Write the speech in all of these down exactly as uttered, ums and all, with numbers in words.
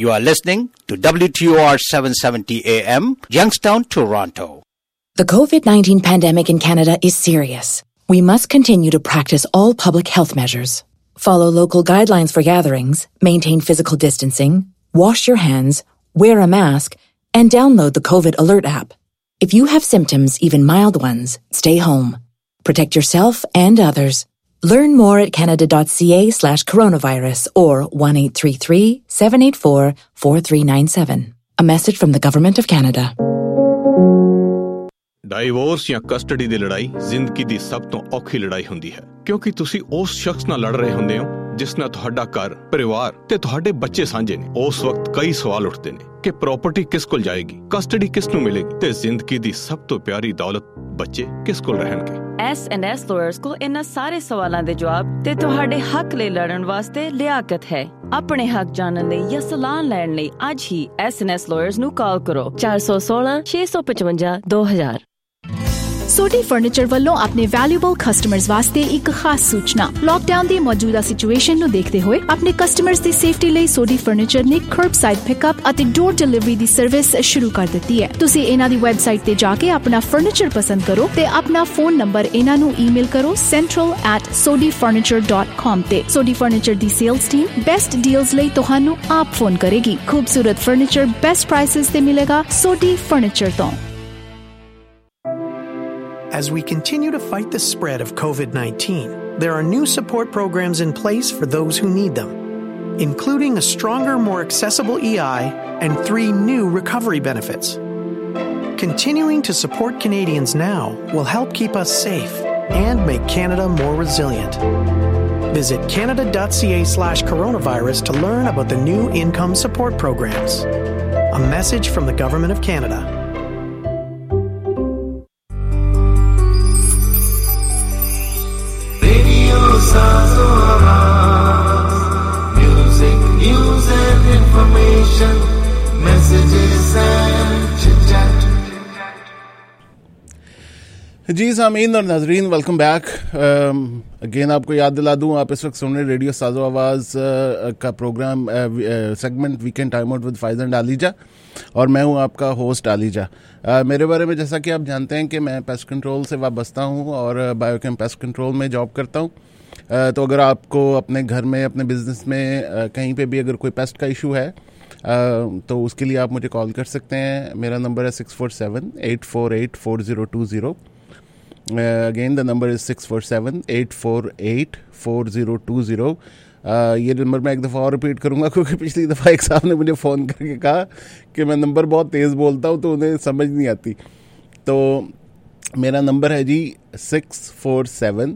You are listening to W T O R seven seventy A M, Youngstown, Toronto. The covid nineteen pandemic in Canada is serious. We must continue to practice all public health measures. Follow local guidelines for gatherings, maintain physical distancing, wash your hands, wear a mask, and download the COVID Alert app. If you have symptoms, even mild ones, stay home. Protect yourself and others. Learn more at canada.ca slash coronavirus or one eight three three, seven eight four, four three nine seven. A message from the Government of Canada. Divorce ਜਾਂ custody ਦੀ ਲੜਾਈ ਜ਼ਿੰਦਗੀ ਦੀ ਸਭ ਤੋਂ ਔਖੀ ਲੜਾਈ ਹੁੰਦੀ ਹੈ ਕਿਉਂਕਿ ਤੁਸੀਂ ਉਸ ਸ਼ਖਸ ਨਾਲ ਲੜ ਰਹੇ ਹੁੰਦੇ ਹੋ ਜਿਸ ਨਾਲ ਤੁਹਾਡਾ ਘਰ, ਪਰਿਵਾਰ ਤੇ ਤੁਹਾਡੇ ਬੱਚੇ ਸਾਂਝੇ ਨੇ। ਉਸ ਵਕਤ ਕਈ ਸਵਾਲ ਉੱਠਦੇ ਨੇ ਕਿ ਪ੍ਰਾਪਰਟੀ ਕਿਸ ਕੋਲ ਜਾਏਗੀ, ਕਸਟਡੀ ਕਿਸ ਨੂੰ ਮਿਲੇਗੀ ਤੇ ਜ਼ਿੰਦਗੀ ਦੀ ਸਭ ਤੋਂ ਪਿਆਰੀ ਦੌਲਤ ਬੱਚੇ ਕਿਸ ਕੋਲ ਰਹਿਣਗੇ। ਐਸ ਐਂਡ ਐਸ ਲਾਇਰਸ ਕੋਲ ਇਹਨਾਂ ਸਾਰੇ ਸਵਾਲਾਂ ਦੇ ਜਵਾਬ ਤੇ ਤੁਹਾਡੇ ਹੱਕ ਲਈ ਲੜਨ ਵਾਸਤੇ ਲਿਆਕਤ ਹੈ। ਆਪਣੇ ਹੱਕ ਜਾਣਨ ਲਈ ਜਾਂ ਸਲਾਹ ਲੈਣ ਲਈ ਅੱਜ ਹੀ ਐਸ ਐਂਡ ਐਸ ਲਾਇਰਸ ਨੂੰ ਕਾਲ ਕਰੋ ਚਾਰ ਸੌ ਸੋਲਾਂ, ਛੇ ਸੌ ਪਚਵੰਜਾ, ਦੋ ਹਜ਼ਾਰ। सोडी फर्नीचर ਵੱਲੋਂ ਆਪਣੇ ਵੈਲਿਊਬਲ ਕਸਟਮਰਸ ਵਾਸਤੇ ਇੱਕ ਖਾਸ ਸੂਚਨਾ। ਲਾਕਡਾਊਨ ਦੀ ਮੌਜੂਦਾ ਸਿਚੁਏਸ਼ਨ ਨੂੰ ਦੇਖਦੇ ਹੋਏ ਆਪਣੇ ਕਸਟਮਰਸ ਦੀ ਸੇਫਟੀ ਲਈ ਸੋਡੀ ਫਰਨੀਚਰ ਨੇ ਕਰਬਸਾਈਡ ਪਿਕਅਪ ਅਤੇ ਡੋਰ ਡਿਲੀਵਰੀ ਦੀ ਸਰਵਿਸ ਸ਼ੁਰੂ ਕਰ ਦਿੱਤੀ ਹੈ। ਤੁਸੀਂ ਇਹਨਾਂ ਦੀ ਵੈਬਸਾਈਟ ਤੇ ਜਾ ਕੇ ਆਪਣਾ ਫਰਨੀਚਰ ਪਸੰਦ ਕਰੋ ਤੇ ਆਪਣਾ ਫੋਨ ਨੰਬਰ ਇਹਨਾਂ ਨੂੰ ਈਮੇਲ ਕਰੋ central at sodi furniture dot com ਤੇ। ਸੋਡੀ ਫਰਨੀਚਰ ਦੀ ਸੇਲਸ ਟੀਮ ਬੈਸਟ ਡੀਲਸ ਲਈ ਤੁਹਾਨੂੰ ਆਪ ਫੋਨ ਕਰੇਗੀ। ਖੂਬਸੂਰਤ ਫਰਨੀਚਰ ਬੈਸਟ ਪ੍ਰਾਈਸਸ ਤੇ ਮਿਲੇਗਾ ਸੋਡੀ ਫਰਨੀਚਰ ਤੋਂ। As we continue to fight the spread of covid nineteen, there are new support programs in place for those who need them, including a stronger, more accessible E I and three new recovery benefits. Continuing to support Canadians now will help keep us safe and make Canada more resilient. Visit canada.ca slash coronavirus to learn about the new income support programs. A message from the Government of Canada. Music, news and information, messages and chit-chat. जी सामीन और नाजरीन, welcome back again. आपको याद दिला दूं, आप इस वक्त सुन रहे रेडियो साजो आवाज़ uh, का programme segment weekend time out with Faiz and Aliza, और मैं हूं आपका होस्ट आलीजा। uh, मेरे बारे में जैसा कि आप जानते हैं कि मैं पेस्ट कंट्रोल से वाबस्ता हूं और बायोकेम पेस्ट कंट्रोल में जॉब करता हूं। uh, तो अगर आपको अपने घर में, अपने बिजनेस में uh, कहीं पे भी अगर कोई पेस्ट का इशू है uh, तो उसके लिए आप मुझे कॉल कर सकते हैं। मेरा नंबर है six four seven eight four eight four zero two zero. Again the number is six four seven eight four eight four zero two zero. ये नंबर मैं एक दफ़ा और रिपीट करूँगा क्योंकि पिछली दफ़ा एक साहब ने मुझे फ़ोन करके कहा कि मैं नंबर बहुत तेज़ बोलता हूँ तो उन्हें समझ नहीं आती। तो मेरा नंबर है जी six four seven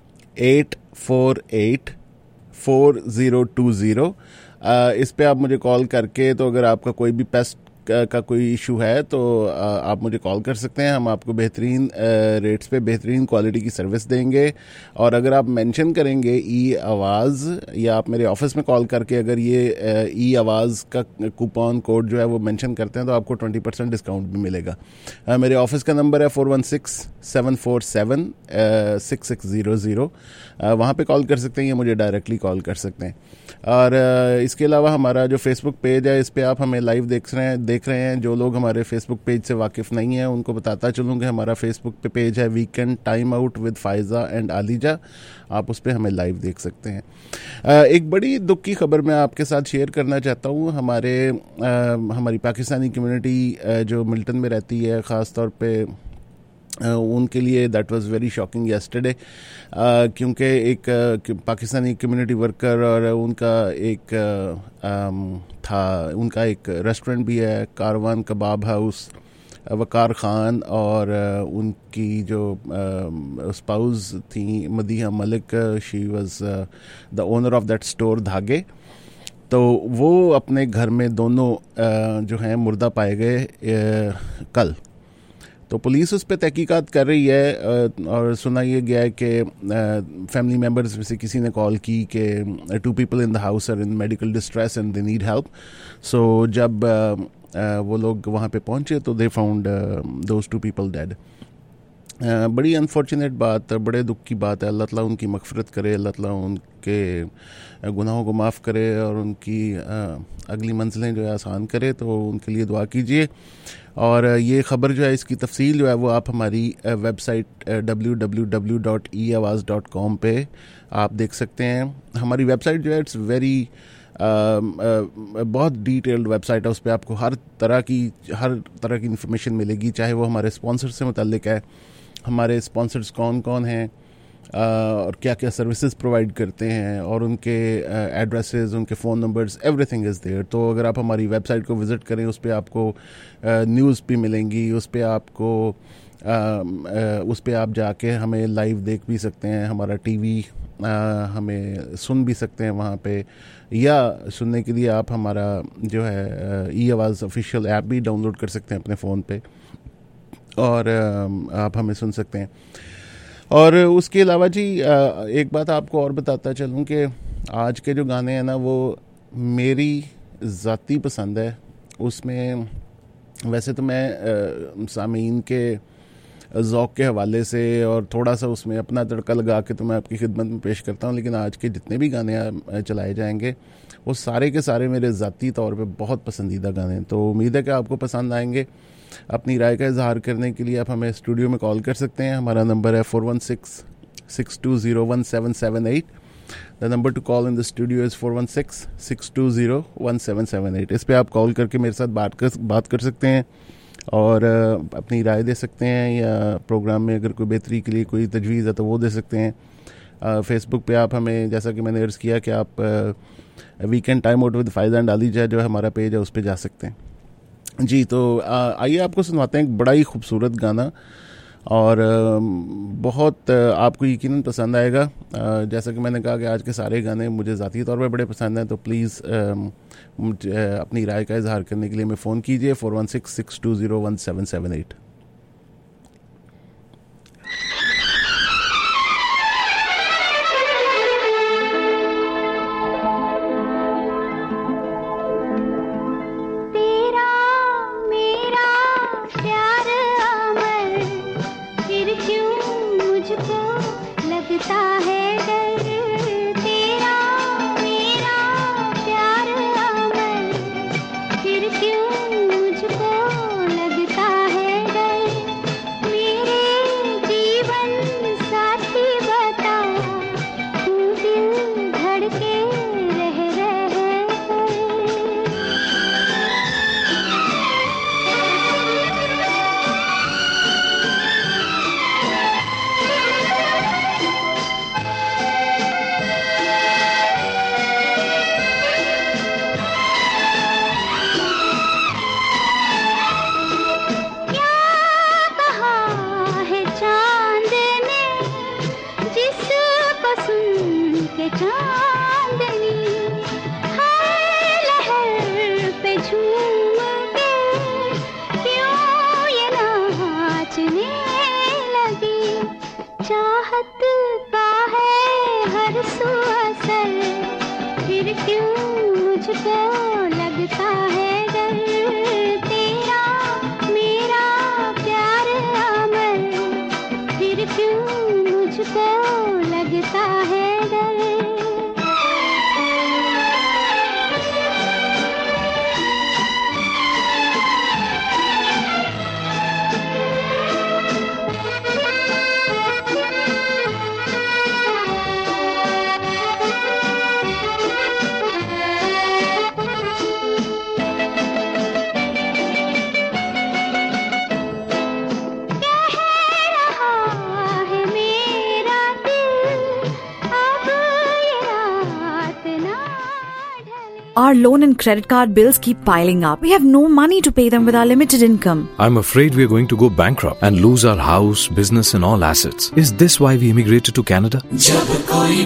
eight four eight four zero two zero. इस पे आप मुझे कॉल करके, तो अगर आपका कोई भी पेस्ट का, का कोई इशू है तो आप मुझे कॉल कर सकते हैं। हम आपको बेहतरीन रेट्स पे बेहतरीन क्वालिटी की सर्विस देंगे। और अगर आप मेंशन करेंगे ई आवाज़, या आप मेरे ऑफिस में कॉल करके अगर ये ई आवाज़ का कूपन कोड जो है वो मेंशन करते हैं तो आपको ट्वेंटी परसेंट डिस्काउंट भी मिलेगा। मेरे ऑफिस का नंबर है four one six seven four seven six six zero zero. वहाँ पे कॉल कर सकते हैं या मुझे डायरेक्टली कॉल कर सकते हैं। और इसके अलावा हमारा जो फेसबुक पेज है, इस पर आप हमें लाइव देख रहे हैं देख रहे हैं जो लोग हमारे फेसबुक पेज से वाकिफ़ नहीं हैं उनको बताता चलूँ कि हमारा फेसबुक पे पेज है weekend time out with Faiza and Aliza. आप उस पर हमें लाइव देख सकते हैं। एक बड़ी दुख की खबर मैं आपके साथ शेयर करना चाहता हूँ। हमारे हमारी पाकिस्तानी कम्युनिटी जो मिल्टन में रहती है, ख़ास तौर पे Uh, उनके लिए that was very shocking yesterday, क्योंकि एक uh, पाकिस्तानी कम्युनिटी वर्कर और उनका एक uh, um, था उनका एक रेस्टोरेंट भी है, कारवान कबाब हाउस, वकार ख़ान, और uh, उनकी जो स्पाउस uh, थी Madiha Malik, she was the owner of that store Dhaage. तो वो अपने घर में दोनों uh, जो हैं मुर्दा पाए गए uh, कल। तो पुलिस उस पर तहकीकात कर रही है और सुना ये गया है कि फैमिली मेम्बर्स में से किसी ने कॉल की कि two people in the house are in medical distress and they need help. So जब वो लोग वहाँ पे पहुँचे तो they found those two people dead. बड़ी अनफॉर्चुनेट बात, बड़े दुख की बात है। अल्लाह ताला उनकी मगफरत करे, अल्लाह ताला उन उनके गुनाहों को माफ़ करे और उनकी अगली मंजिलें जो है आसान करे, तो उनके लिए दुआ कीजिए। और ये ख़बर जो है, इसकी तफसील जो है वो आप हमारी website W W W dot ई आवाज़ डॉट कॉम पे आप देख सकते हैं। हमारी वेबसाइट जो है इट्स वेरी बहुत डिटेल्ड वेबसाइट है, उस पर आपको हर तरह की हर तरह की इन्फॉर्मेशन मिलेगी, चाहे वो हमारे स्पॉन्सर से मुतल्लिक है, हमारे स्पॉन्सर्स कौन कौन हैं और क्या क्या सर्विसेज प्रोवाइड करते हैं, और उनके एड्रेसेस, उनके phone numbers, everything is there. तो अगर आप हमारी वेबसाइट को विज़िट करें, उस पर आपको न्यूज़ भी मिलेंगी, उस पर आपको उस पर आप जाके हमें लाइव देख भी सकते हैं, हमारा टीवी हमें सुन भी सकते हैं वहाँ पे, या सुनने के लिए आप हमारा जो है ई आवाज़ ऑफिशियल ऐप भी डाउनलोड कर सकते हैं अपने फ़ोन पे, और आप हमें सुन सकते हैं। और उसके अलावा जी एक बात आपको और बताता चलूँ कि आज के जो गाने हैं ना, वो मेरी ज़ाती पसंद है। उसमें वैसे तो मैं सामीन के ज़ौक़ के हवाले से और थोड़ा सा उसमें अपना तड़का लगा के तो मैं आपकी खिदमत में पेश करता हूँ, लेकिन आज के जितने भी गाने चलाए जाएंगे वो सारे के सारे मेरे ज़ाती तौर पे बहुत पसंदीदा गाने हैं। तो उम्मीद है कि आपको पसंद आएंगे। अपनी राय का इजहार करने के लिए आप हमें स्टूडियो में कॉल कर सकते हैं। हमारा नंबर है four one six six two zero one seven seven eight. The number to call in the studio is four one six six two zero one seven seven eight. इस पर आप call करके मेरे साथ बात कर बात कर सकते हैं और अपनी राय दे सकते हैं, या प्रोग्राम में अगर कोई बेहतरी के लिए कोई तजवीज़ है तो वो दे सकते हैं। फेसबुक पे आप हमें, जैसा कि मैंने अर्ज़ किया कि आप weekend time out with Faiz and Aliza जो है हमारा पेज है, उस पर जा सकते हैं जी। तो आइए आपको सुनवाते हैं एक बड़ा ही खूबसूरत गाना, और बहुत आपको यकीनन पसंद आएगा। जैसा कि मैंने कहा कि आज के सारे गाने मुझे ज़ाती तौर पर बड़े पसंद हैं, तो प्लीज़ अपनी राय का इजहार करने के लिए हमें फ़ोन कीजिए four one six six two zero one seven seven eight. Our loan and credit card bills keep piling up. We have no money to pay them with our limited income. I'm afraid we're going to go bankrupt and lose our house, business and all assets. Is this why we immigrated to Canada? जब कोई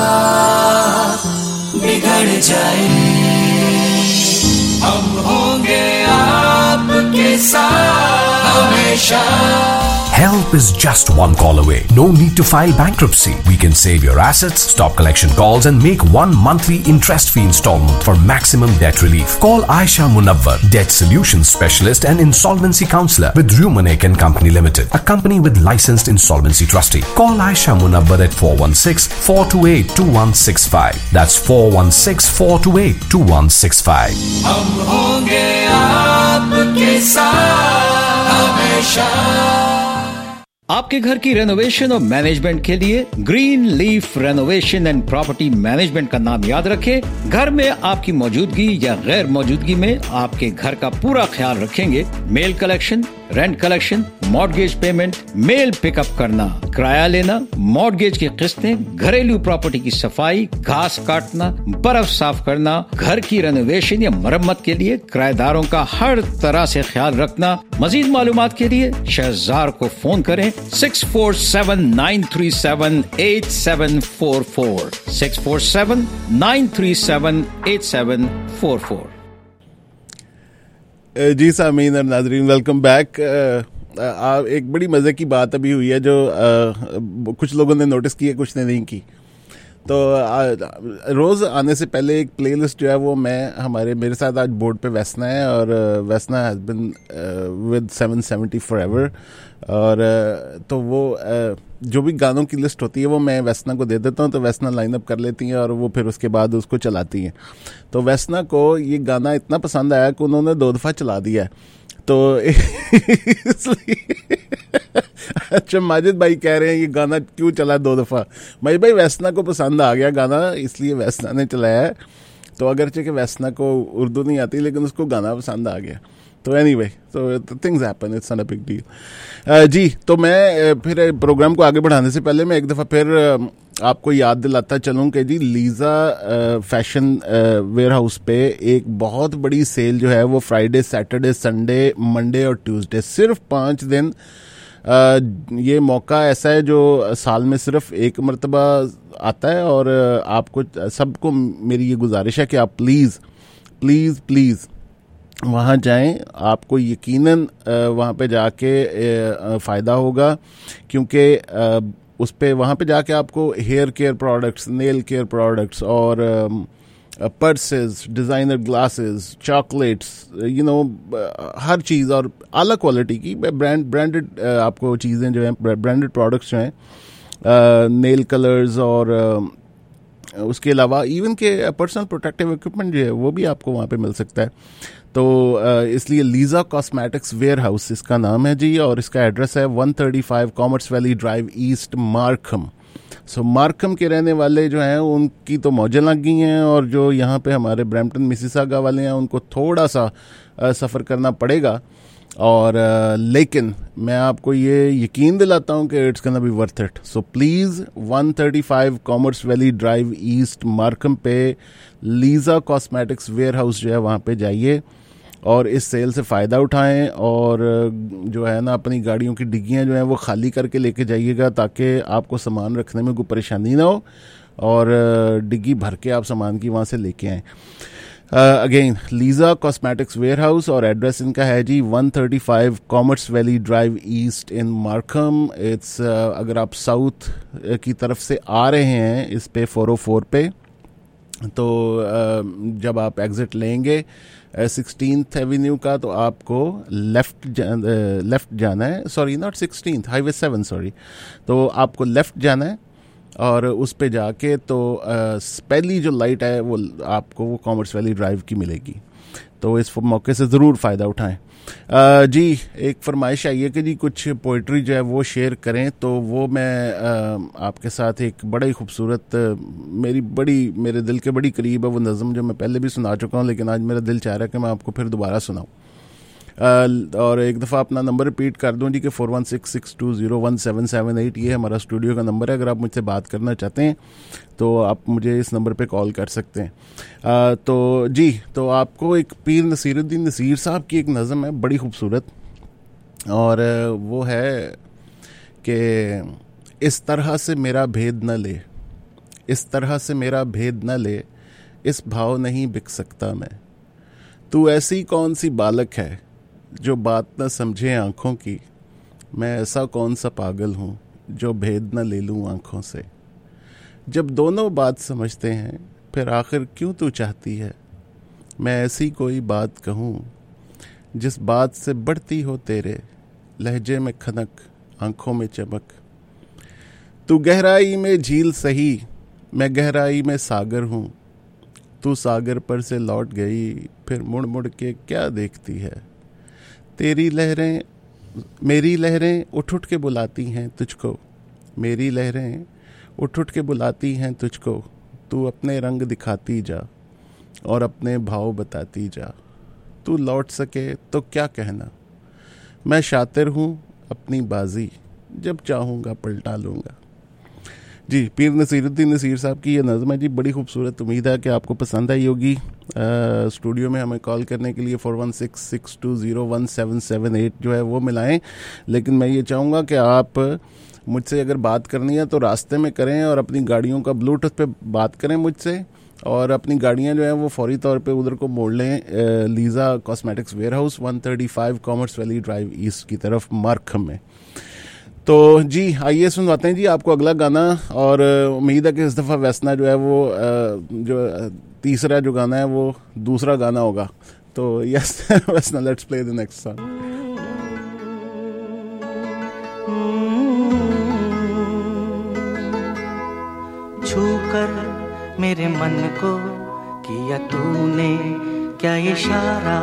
बात बिगड़ जाए, हम होंगे आपके साथ, हमें हमेशा। Help is just one call away. No need to file bankruptcy. We can save your assets, stop collection calls and make one monthly interest-free installment for maximum debt relief. Call Aisha Munawwar, Debt Solutions Specialist and Insolvency Counselor with Rumanek and Company Limited, a company with licensed insolvency trustee. Call Aisha Munawwar at four one six, four two eight, two one six five. That's four one six, four two eight, two one six five. हम होंगे आपके साथ हमेशा। आपके घर की renovation और management के लिए green leaf renovation and property management का नाम याद रखें। घर में आपकी मौजूदगी या गैर मौजूदगी में आपके घर का पूरा ख्याल रखेंगे। Mail collection, rent collection, mortgage payment, mail pickup करना, किराया लेना, मॉर्गेज की किस्तें, घरेलू प्रॉपर्टी की सफाई, घास काटना, बर्फ साफ करना, घर की रेनोवेशन या मरम्मत के लिए किराएदारों का हर तरह से ख्याल रखना। मजीद मालूमात के लिए शहजार को फोन करें six four seven nine three seven eight seven four four six four seven nine three seven eight seven four four. जी सामीन और नाजरीन, वेलकम बैक। एक बड़ी मज़े की बात अभी हुई है जो आ, कुछ लोगों ने नोटिस की है, कुछ ने नहीं की। तो रोज़ आने से पहले एक प्लेलिस्ट जो है वो मैं हमारे मेरे साथ आज बोर्ड पे वैसना है, और वैसना has been with seven seventy forever. और तो वो जो भी गानों की लिस्ट होती है वो मैं वैसना को दे देता हूँ, तो वैसना लाइन अप कर लेती हैं और वो फिर उसके बाद उसको चलाती हैं। तो वैसना को ये गाना इतना पसंद आया कि उन्होंने दो दफ़ा चला दिया है। तो इसलिए अच्छा, माजिद भाई कह रहे हैं ये गाना क्यों चला दो दफ़ा। माजिद भाई, वैसना को पसंद आ गया गाना, इसलिए वैसना ने चलाया है। तो अगरचे कि वैसना को उर्दू नहीं आती, लेकिन उसको गाना पसंद आ गया। तो एनीवे, तो things happen, it's not a big deal. जी, तो मैं फिर प्रोग्राम को आगे बढ़ाने से पहले मैं एक दफ़ा फिर आपको याद दिलाता चलूँ कि जी लीज़ा फैशन वेयर हाउस पे एक बहुत बड़ी सेल जो है वो फ्राइडे, सैटरडे, संडे, मंडे और ट्यूसडे, सिर्फ पाँच दिन। Uh, ये मौका ऐसा है जो साल में सिर्फ एक मरतबा आता है, और आपको सबको मेरी ये गुजारिश है कि आप प्लीज़ प्लीज़ प्लीज़ वहाँ जाएं। आपको यकीनन वहाँ पे जाके फ़ायदा होगा, क्योंकि उस पे वहाँ पे जाके आपको hair care products, nail care products और purses, designer glasses, chocolates, you know हर चीज़, और अलग क्वालिटी की ब्रांड ब्रांडेड आपको चीज़ें जो हैं, ब्रांडेड प्रोडक्ट्स जो हैं, नेल कलर्स, और उसके अलावा इवन के पर्सनल प्रोटेक्टिव इक्विपमेंट जो है वो भी आपको वहाँ पे मिल सकता है। तो इसलिए लीज़ा कॉस्मेटिक्स वेयर हाउस इसका नाम है जी, और इसका एड्रेस है one thirty five Commerce Valley Drive East, Markham. So so, Markham के रहने वाले जो हैं उनकी तो मौजें लग गई हैं, और जो यहाँ पे हमारे ब्रैम्पटन मिसिसागा वाले हैं उनको थोड़ा सा सफ़र करना पड़ेगा। और uh, लेकिन मैं आपको ये यकीन दिलाता हूँ कि it's gonna be worth it. So please one thirty five Commerce Valley Drive East, Markham पे लीज़ा कॉस्मेटिक्स वेयर हाउस जो है वहाँ पे जाइए और इस सेल से फ़ायदा उठाएं, और जो है ना अपनी गाड़ियों की डिग्गियाँ जो हैं वो खाली करके लेके जाइएगा, ताकि आपको सामान रखने में कोई परेशानी ना हो, और डिग्गी भर के आप सामान की वहाँ से लेके आएँ। Again Lisa cosmetics warehouse, और एड्रेस इनका है जी one thirty five Commerce Valley Drive East in Markham. It's अगर आप साउथ की तरफ से आ रहे हैं इस पे फोर ओ फोर पे, तो uh, जब आप एग्ज़िट लेंगे सिक्सटीन्थ एवेन्यू का, तो आपको लेफ़्ट जा, लेफ़्ट जाना है, sorry not sixteenth, highway seven, sorry. तो आपको लेफ़्ट जाना है और उस पे जाके तो पहली जो लाइट है वो आपको वो कॉमर्स वैली ड्राइव की मिलेगी। तो इस मौके से ज़रूर फ़ायदा उठाएं। आ, जी, एक फरमाइश आई है कि जी कुछ पोइट्री जो है वो शेयर करें, तो वो मैं आ, आपके साथ एक बड़ा ही खूबसूरत, मेरी बड़ी मेरे दिल के बड़ी करीब है वो नज़म, जो मैं पहले भी सुना चुका हूँ, लेकिन आज मेरा दिल चाह रहा है कि मैं आपको फिर दोबारा सुनाऊँ। Uh, और एक दफ़ा अपना नंबर रिपीट कर दूं जी कि four one six six two zero one seven seven eight, ये हमारा स्टूडियो का नंबर है। अगर आप मुझसे बात करना चाहते हैं तो आप मुझे इस नंबर पे कॉल कर सकते हैं। uh, तो जी, तो आपको एक पीर नसीरुद्दीन नसीर साहब की एक नज़म है बड़ी खूबसूरत, और वो है कि इस तरह से मेरा भेद न ले, इस तरह से मेरा भेद न ले, इस भाव नहीं बिक सकता मैं। तू ऐसी कौन सी बालक है जो बात न समझे आँखों की, मैं ऐसा कौन सा पागल हूँ जो भेद न ले लूँ आँखों से। जब दोनों बात समझते हैं फिर आखिर क्यों तू चाहती है मैं ऐसी कोई बात कहूँ जिस बात से बढ़ती हो तेरे लहजे में खनक, आँखों में चमक। तू गहराई में झील सही, मैं गहराई में सागर हूँ। तू सागर पर से लौट गई, फिर मुड़ मुड़ के क्या देखती है। तेरी लहरें मेरी लहरें उठ उठ के बुलाती हैं तुझको, मेरी लहरें उठ उठ के बुलाती हैं तुझको। तू अपने रंग दिखाती जा और अपने भाव बताती जा। तू लौट सके तो क्या कहना, मैं शातिर हूँ अपनी बाजी, जब चाहूँगा पलटा लूँगा। जी, पीर नसीरुद्दीन नसीर साहब की ये नज़्म है जी, बड़ी खूबसूरत। उम्मीद है कि आपको पसंद आई होगी। स्टूडियो में हमें कॉल करने के लिए four one six six two zero one seven seven eight जो है वो मिलाएं। लेकिन मैं ये चाहूँगा कि आप मुझसे अगर बात करनी है तो रास्ते में करें और अपनी गाड़ियों का ब्लूटूथ पे बात करें मुझसे, और अपनी गाड़ियां जो हैं वो फौरी तौर पे उधर को मोड़ लें, Lisa cosmetics Warehouse one thirty five Commerce Valley Drive East की तरफ मार्कहम में। तो जी आइए सुनवाते हैं जी आपको अगला गाना, और उम्मीद है कि इस दफ़ा वैसना जो है वो जो तीसरा जो गाना है वो दूसरा गाना होगा। तो यस वैसना, let's play the next song. छूकर मेरे मन को किया तूने क्या इशारा,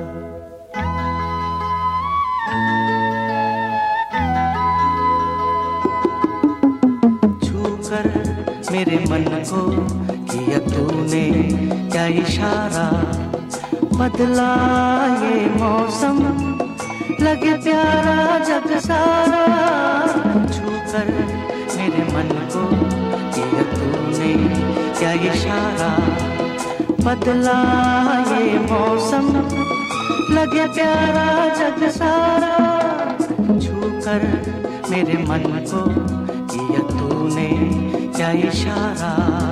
छूकर मेरे मन को किया तूने क्या इशारा। बदला ये मौसम लगे प्यारा जग सारा, छूकर मेरे मन को किया तूने क्या इशारा। बदला ये मौसम लगे प्यारा जग सारा, छूकर मेरे मन को किया तूने क्या इशारा।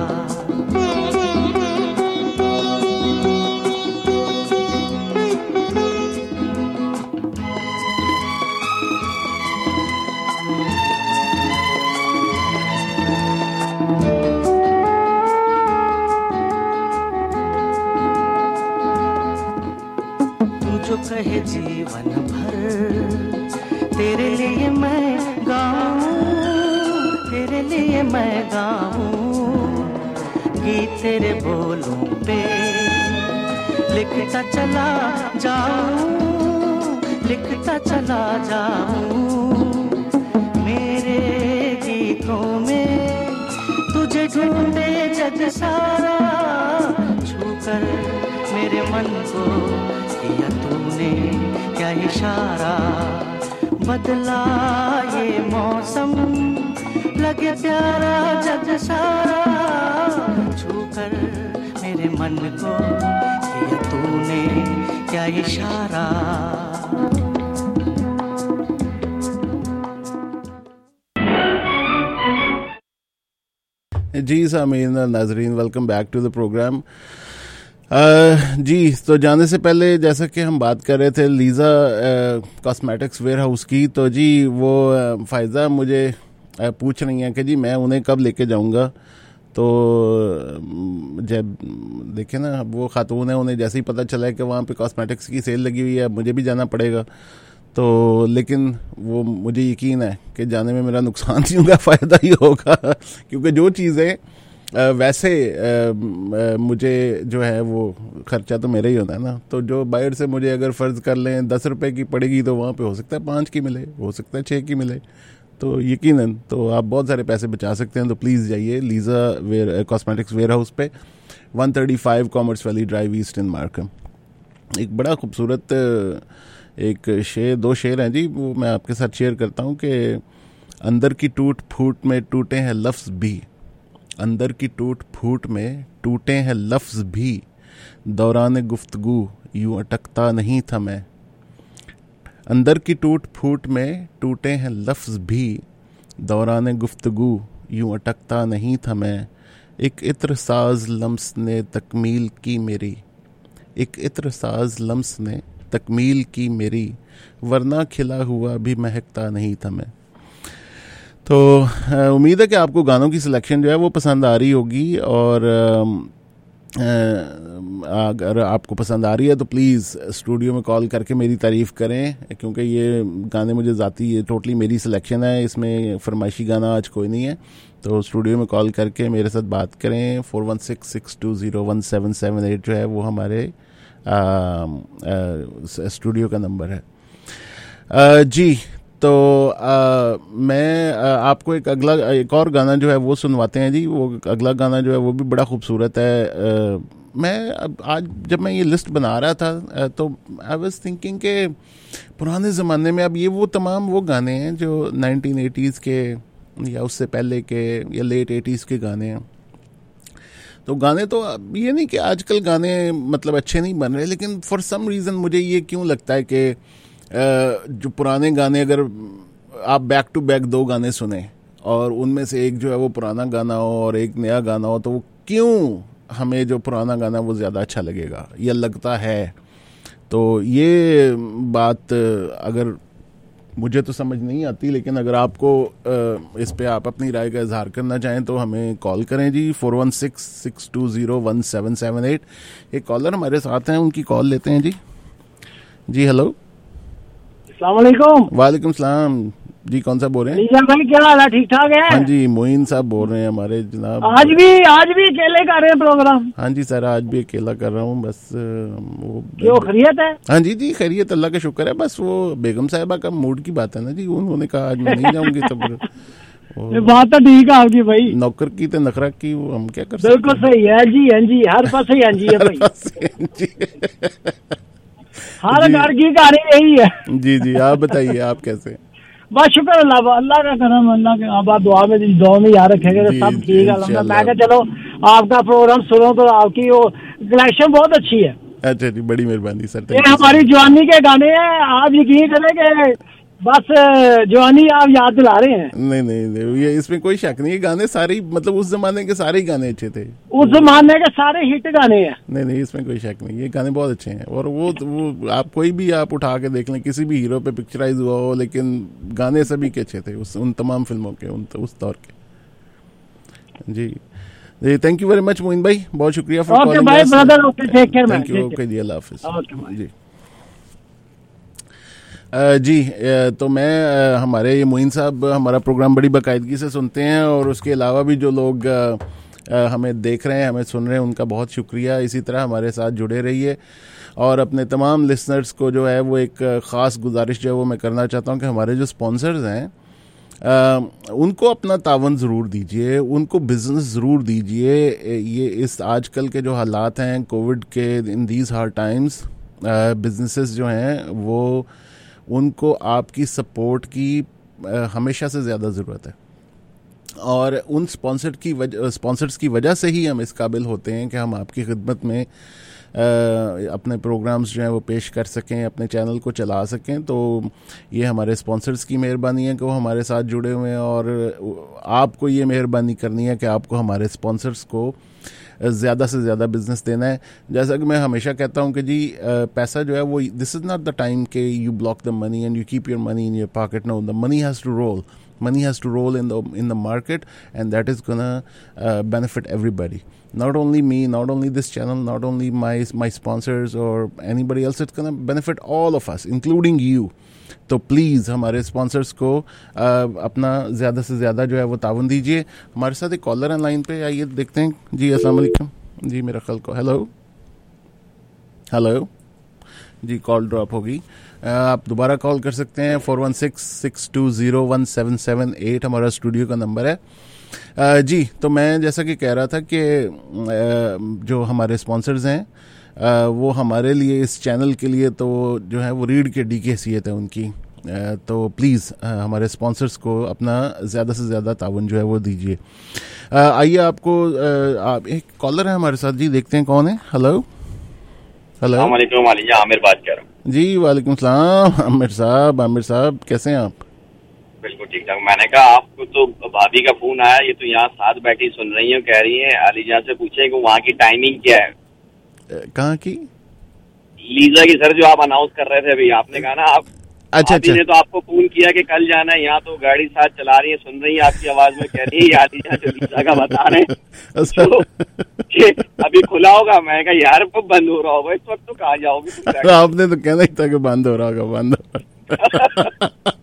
कहे जीवन भर तेरे लिए मैं गाऊं, तेरे लिए मैं गाऊं, गीत तेरे बोलों पे लिखता चला जाऊं, लिखता चला जाऊं। मेरे गीतों में तुझे ढूंढे जग सारा, छूकर मेरे मन को किया तूने क्या इशारा। बदला ये मौसम लगे प्यारा जग सारा, छूकर मेरे मन को किया तूने क्या इशारा। जी सामीन नाजरीन, welcome back to the program. Uh, जी, तो जाने से पहले जैसा कि हम बात कर रहे थे लीज़ा कॉस्मेटिक्स वेयर हाउस की, तो जी वो uh, फ़ायज़ा मुझे uh, पूछ रही हैं कि जी मैं उन्हें कब लेके जाऊंगा। तो जब देखें ना, वो खातून है, उन्हें जैसे ही पता चला है कि वहाँ पे कॉस्मेटिक्स की सेल लगी हुई है, मुझे भी जाना पड़ेगा। तो लेकिन वो मुझे यकीन है कि जाने में मेरा नुकसान नहीं होगा, फ़ायदा ही होगा, क्योंकि जो चीज़ें आ, वैसे आ, आ, मुझे जो है वो खर्चा तो मेरा ही होता है ना। तो जो बाहर से मुझे अगर फ़र्ज़ कर लें दस रुपए की पड़ेगी, तो वहाँ पे हो सकता है पाँच की मिले, हो सकता है छः की मिले। तो यकीनन तो आप बहुत सारे पैसे बचा सकते हैं। तो प्लीज़ जाइए Lisa ware Cosmetics ware house पे one thirty five Commerce Valley Drive East in Markham. एक बड़ा खूबसूरत एक शेर, दो शेर हैं जी, वो मैं आपके साथ शेयर करता हूँ कि अंदर की टूट फूट में टूटे हैं लफ्ज़ भी, अंदर की टूट फूट में टूटे हैं लफ्ज़ भी, दौरान गुफ्तगू यूं अटकता नहीं था मैं। अंदर की टूट फूट में टूटे हैं लफ्ज़ भी, दौरान गुफ्तगू यूं अटकता नहीं था मैं। एक इत्र साज लम्स ने तकमील की मेरी, एक इत्र साज लम्स ने तकमील की मेरी, वरना खिला हुआ भी महकता नहीं था मैं। तो उम्मीद है कि आपको गानों की सिलेक्शन जो है वो पसंद आ रही होगी, और अगर आपको पसंद आ रही है तो प्लीज़ स्टूडियो में कॉल करके मेरी तारीफ़ करें, क्योंकि ये गाने मुझे ज़ाती ये टोटली मेरी सिलेक्शन है, इसमें फरमाइशी गाना आज कोई नहीं है। तो स्टूडियो में कॉल करके मेरे साथ बात करें। Four one six six two zero one seven seven eight जो है वो हमारे आ, आ, स्टूडियो का नंबर है। आ, जी तो आ, मैं आ, आपको एक अगला एक और गाना जो है वो सुनवाते हैं जी। वो अगला गाना जो है वो भी बड़ा खूबसूरत है। आ, मैं अब आज जब मैं ये लिस्ट बना रहा था तो आई वाज थिंकिंग के पुराने ज़माने में, अब ये वो तमाम वो गाने हैं जो नाइनटीन एटीज़ के या उससे पहले के या लेट एटीज़ के गाने हैं। तो गाने तो ये नहीं कि आजकल गाने मतलब अच्छे नहीं बन रहे, लेकिन फॉर सम रीज़न मुझे ये क्यों लगता है कि जो पुराने गाने अगर आप बैक टू बैक दो गाने सुने और उनमें से एक जो है वो पुराना गाना हो और एक नया गाना हो, तो वो क्यों हमें जो पुराना गाना वो ज़्यादा अच्छा लगेगा या लगता है। तो ये बात अगर मुझे तो समझ नहीं आती, लेकिन अगर आपको इस पे आप अपनी राय का इजहार करना चाहें तो हमें कॉल करें जी। Four one six six two zero one seven seven eight. एक कॉलर हमारे साथ हैं, उनकी कॉल लेते हैं जी। जी हेलो, अस्सलाम वालेकुम। वालेकुम सलाम जी, कौन सा बोल रहे हैं? भाई क्या हाल है, ठीक ठाक है? हाँ जी, मोइन साहब बोल रहे हैं हमारे जनाब। आज भी आज भी अकेले कर रहे हैं प्रोग्राम? हाँ जी सर, आज भी अकेला कर रहा हूँ बस। वो क्यों, खैरियत है? हाँ जी जी खैरियत, अल्लाह का शुक्र है। बस वो बेगम साहिबा का मूड की बात है ना जी, उन्होंने कहा आज मैं नहीं जाऊंगी तो फिर बात तो ठीक है आपकी भाई। नौकर की तो नखरा की, वो हम क्या कर सकते। बिल्कुल सही है जी, हाँ जी, हर पास ही हाँ जी है भाई। हर घर की कहानी यही है। जी जी, आप बताइए आप कैसे? बस शुक्र अल्लाह अल्लाह का करम, अल्लाह के आप दुआ में दुआ में याद रखेंगे तो सब ठीक है। मैं क्या चलो आपका प्रोग्राम सुनो तो आपकी वो कलेक्शन बहुत अच्छी है। अच्छा जी, बड़ी मेहरबानी सर। ये हमारी जवानी के गाने हैं, आप यकीन करें कि बस जवानी आप याद दिला रहे हैं। नहीं नहीं नहीं, ये इसमें कोई शक नहीं, गाने सारे मतलब उस जमाने के सारे गाने अच्छे थे, उस जमाने के सारे हिट गाने हैं। नहीं नहीं, इसमें कोई शक नहीं, ये गाने बहुत अच्छे हैं। और वो वो आप कोई भी आप उठा के देख लें, किसी भी हीरो पे पिक्चराइज हुआ हो, लेकिन गाने सभी के अच्छे थे उस उन तमाम फिल्मों के, उन उस दौर के। जी जी, thank you very much Moin भाई, बहुत शुक्रिया फॉर कॉलिंग। ओके भाई brother, okay take care man. Thank you, okay जी, अल्लाह हाफिज़। ओके जी। जी तो मैं हमारे ये मोइन साहब हमारा प्रोग्राम बड़ी बाकायदगी से सुनते हैं, और उसके अलावा भी जो लोग हमें देख रहे हैं, हमें सुन रहे हैं, उनका बहुत शुक्रिया। इसी तरह हमारे साथ जुड़े रहिए, और अपने तमाम लिसनर्स को जो है वो एक ख़ास गुजारिश जो है वो मैं करना चाहता हूँ कि हमारे जो स्पॉन्सर्स हैं आ, उनको अपना तावन ज़रूर दीजिए, उनको बिज़नेस ज़रूर दीजिए। ये इस आजकल के जो हालात हैं कोविड के, in these hard times, businesses जो हैं वो उनको आपकी सपोर्ट की आ, हमेशा से ज़्यादा ज़रूरत है, और उन स्पॉन्सर की वजह स्पॉन्सर्स की वजह से ही हम इस काबिल होते हैं कि हम आपकी खिदमत में आ, अपने प्रोग्राम्स जो हैं वो पेश कर सकें, अपने चैनल को चला सकें। तो ये हमारे स्पॉन्सर्स की मेहरबानी है कि वो हमारे साथ जुड़े हुए हैं, और आपको ये मेहरबानी करनी है कि आपको हमारे स्पॉन्सर्स को ज़्यादा से ज़्यादा बिजनेस देना है। जैसा कि मैं हमेशा कहता हूँ कि जी पैसा जो है वो, this is not the time के you block the money and you keep your money in your pocket. No, the money has to roll, money has to roll in the in the market, and that is gonna uh, benefit everybody, not only me, not only this channel, not only my my sponsors or anybody else. It's gonna benefit all of us, including you. तो please हमारे sponsors को आ, अपना ज़्यादा से ज़्यादा जो है वो तावन दीजिए। हमारे साथ एक कॉलर है लाइन पे, आइए देखते हैं जी। अस्सलाम वालेकुम जी, मेरा ख्याल को हेलो हेलो जी, कॉल ड्रॉप होगी। आप दोबारा कॉल कर सकते हैं, four one six six two zero one seven seven eight हमारा स्टूडियो का नंबर है। जी तो मैं जैसा कि कह रहा था कि जो हमारे स्पॉन्सर्स हैं वो हमारे लिए, इस चैनल के लिए तो जो है वो रीढ़ के डी की हैसियत है उनकी। तो प्लीज़ हमारे स्पॉन्सर्स को अपना ज़्यादा से ज़्यादा तावन जो है वो दीजिए। आइए, आपको आप, एक कॉलर है हमारे साथ जी, देखते हैं कौन है। हेलो हेलो, अस्सलाम वालेकुम, आमिर बात कर रहा हूँ जी। वालेकुम सलाम आमिर साहब। आमिर साहब कैसे हैं आप? बिल्कुल ठीक ठाक। मैंने कहा आपको तो भाभी का फोन आया, ये तो यहाँ साथ बैठी सुन रही है, कह रही है अलीजा से पूछे कि वहाँ की टाइमिंग क्या है। कहाँ की? लीजा की सर जो आप अनाउंस कर रहे थे अभी, आपने कहा ना आप अच्छा अच्छा ने तो आपको फोन किया कि कल जाना है, यहाँ तो गाड़ी साथ चला रही है, सुन रही है आपकी आवाज में, कह रही है यार लीजा जो लीजा का बता रहे हैं तो अभी खुला होगा। मैं कहा यार कब बंद हो रहा होगा इस वक्त, तो कहाँ जाओगे? आपने तो कहना ही था कि बंद हो रहा होगा, बंद हो रहा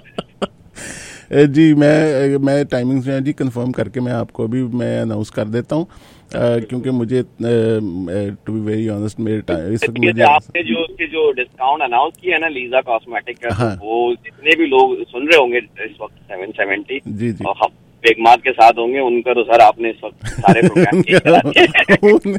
जी। मैं मैं टाइमिंग्स जो है जी कंफर्म करके मैं आपको अभी मैं अनाउंस कर देता हूँ, क्योंकि मुझे टू बी वेरी ऑनेस्ट मेरे टाइम इस वक्त मुझे आपने जो उसके जो डिस्काउंट अनाउंस किया है ना लीजा कॉस्मेटिक का, हाँ। तो वो जितने भी लोग सुन रहे होंगे इस वक्त सेवन सेवेंटी जी जी और हम बेगमात के साथ होंगे, उनका तो सर आपने इस वक्त सारे प्रोग्राम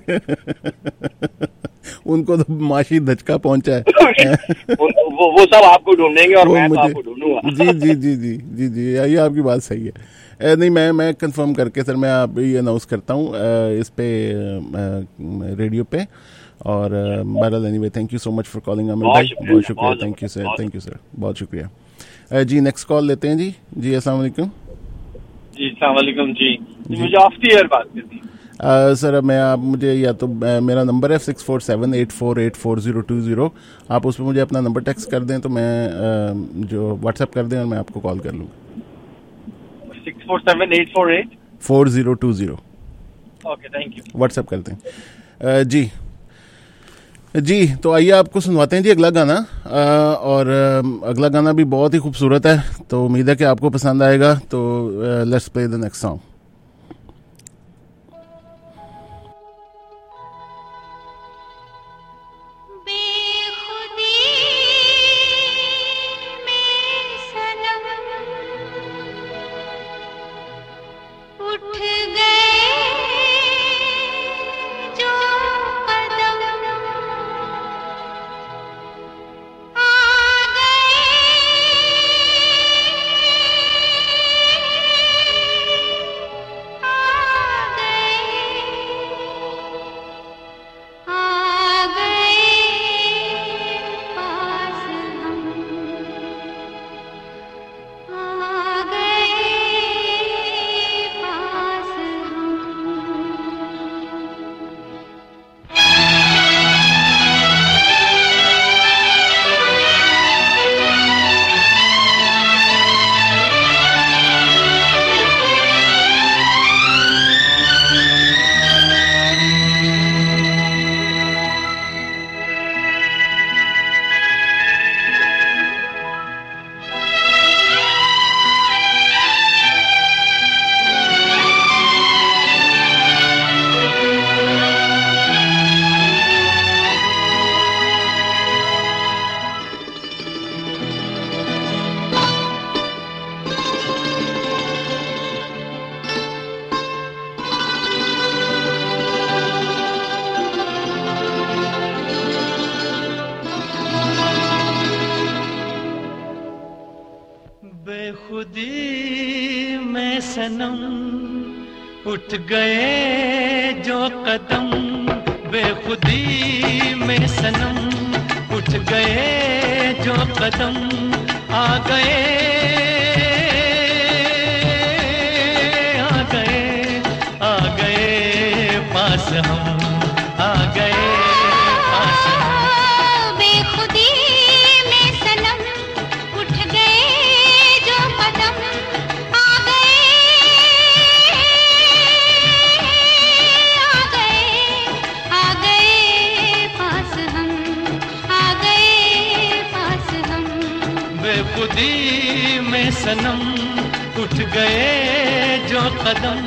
उनको तो माशी धचका पहुंचा है वो वो सब आपको ढूंढेंगे और मैं तो आपको ढूंढूंगा। जी जी जी जी जी जी ये आपकी बात सही है। ए, नहीं मैं मैं कंफर्म करके सर मैं आप ये अनाउंस करता हूँ इस पे रेडियो पे। और बहरहाल anyway thank you so much for calling Amit भाई, बहुत शुक्रिया। Thank you sir, thank you sir, बहुत शुक्रिया जी। नेक्स्ट कॉल लेते हैं जी। जी अस्सलाम वालेकुम। जी अस्सलाम वालेकुम जी, मुझे ऑफ द एयर बात करनी है। Uh, सर मैं आप मुझे या तो uh, मेरा नंबर है six four seven eight four eight four zero two zero, आप उस पर मुझे अपना नंबर टेक्स्ट कर दें तो मैं uh, जो व्हाट्सएप कर दें और मैं आपको कॉल कर लूँगा। Six four seven eight four eight four zero two zero okay thank you, WhatsApp कर दें। uh, जी जी तो आइए आपको सुनवाते हैं जी अगला गाना। uh, और uh, अगला गाना भी बहुत ही खूबसूरत है, तो उम्मीद है कि आपको पसंद आएगा। तो let's play the next song. बेखुदी में सनम उठ गए जो कदम, बेखुदी में सनम उठ गए जो कदम, आ गए आ गए आ गए पास हम, आ गए पास हम। बेखुदी में सनम उठ गए जो कदम, आ गए आ गए आ गए पास हम, आ गए पास हम। बेखुदी में सनम उठ गए जो कदम।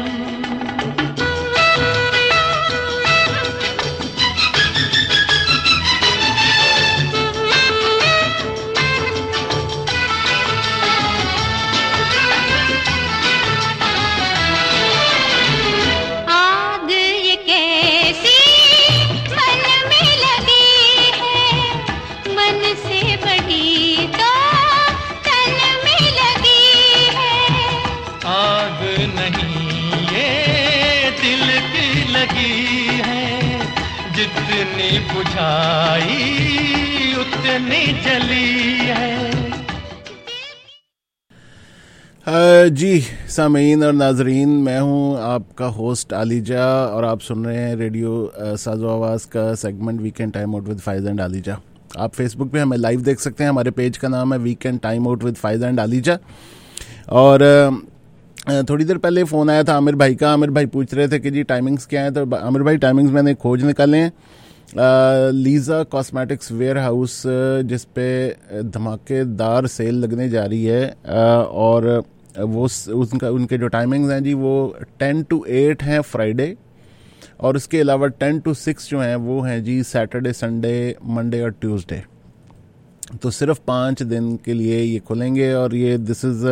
जितनी बुझाई उतनी जली है। जी सामीन और नाजरीन, मैं हूं आपका होस्ट आलीजा और आप सुन रहे हैं रेडियो साजो आवाज़ का segment weekend time out with Faiz and Aliza. आप फेसबुक पे हमें लाइव देख सकते हैं, हमारे पेज का नाम है weekend time out with Faiz and Aliza. और थोड़ी देर पहले फ़ोन आया था आमिर भाई का। आमिर भाई पूछ रहे थे कि जी टाइमिंग्स क्या हैं, तो आमिर भाई टाइमिंग्स मैंने खोज निकाले हैं। लीज़ा कॉस्मेटिक्स वेयर हाउस जिस पे धमाकेदार सेल लगने जा रही है, आ, और वो उनका उनके जो टाइमिंग्स हैं जी वो टेन टू एट हैं फ्राइडे, और उसके अलावा टेन टू सिक्स जो हैं वो हैं जी सैटरडे, संडे, मंडे और ट्यूसडे। तो सिर्फ पाँच दिन के लिए ये खुलेंगे और ये this is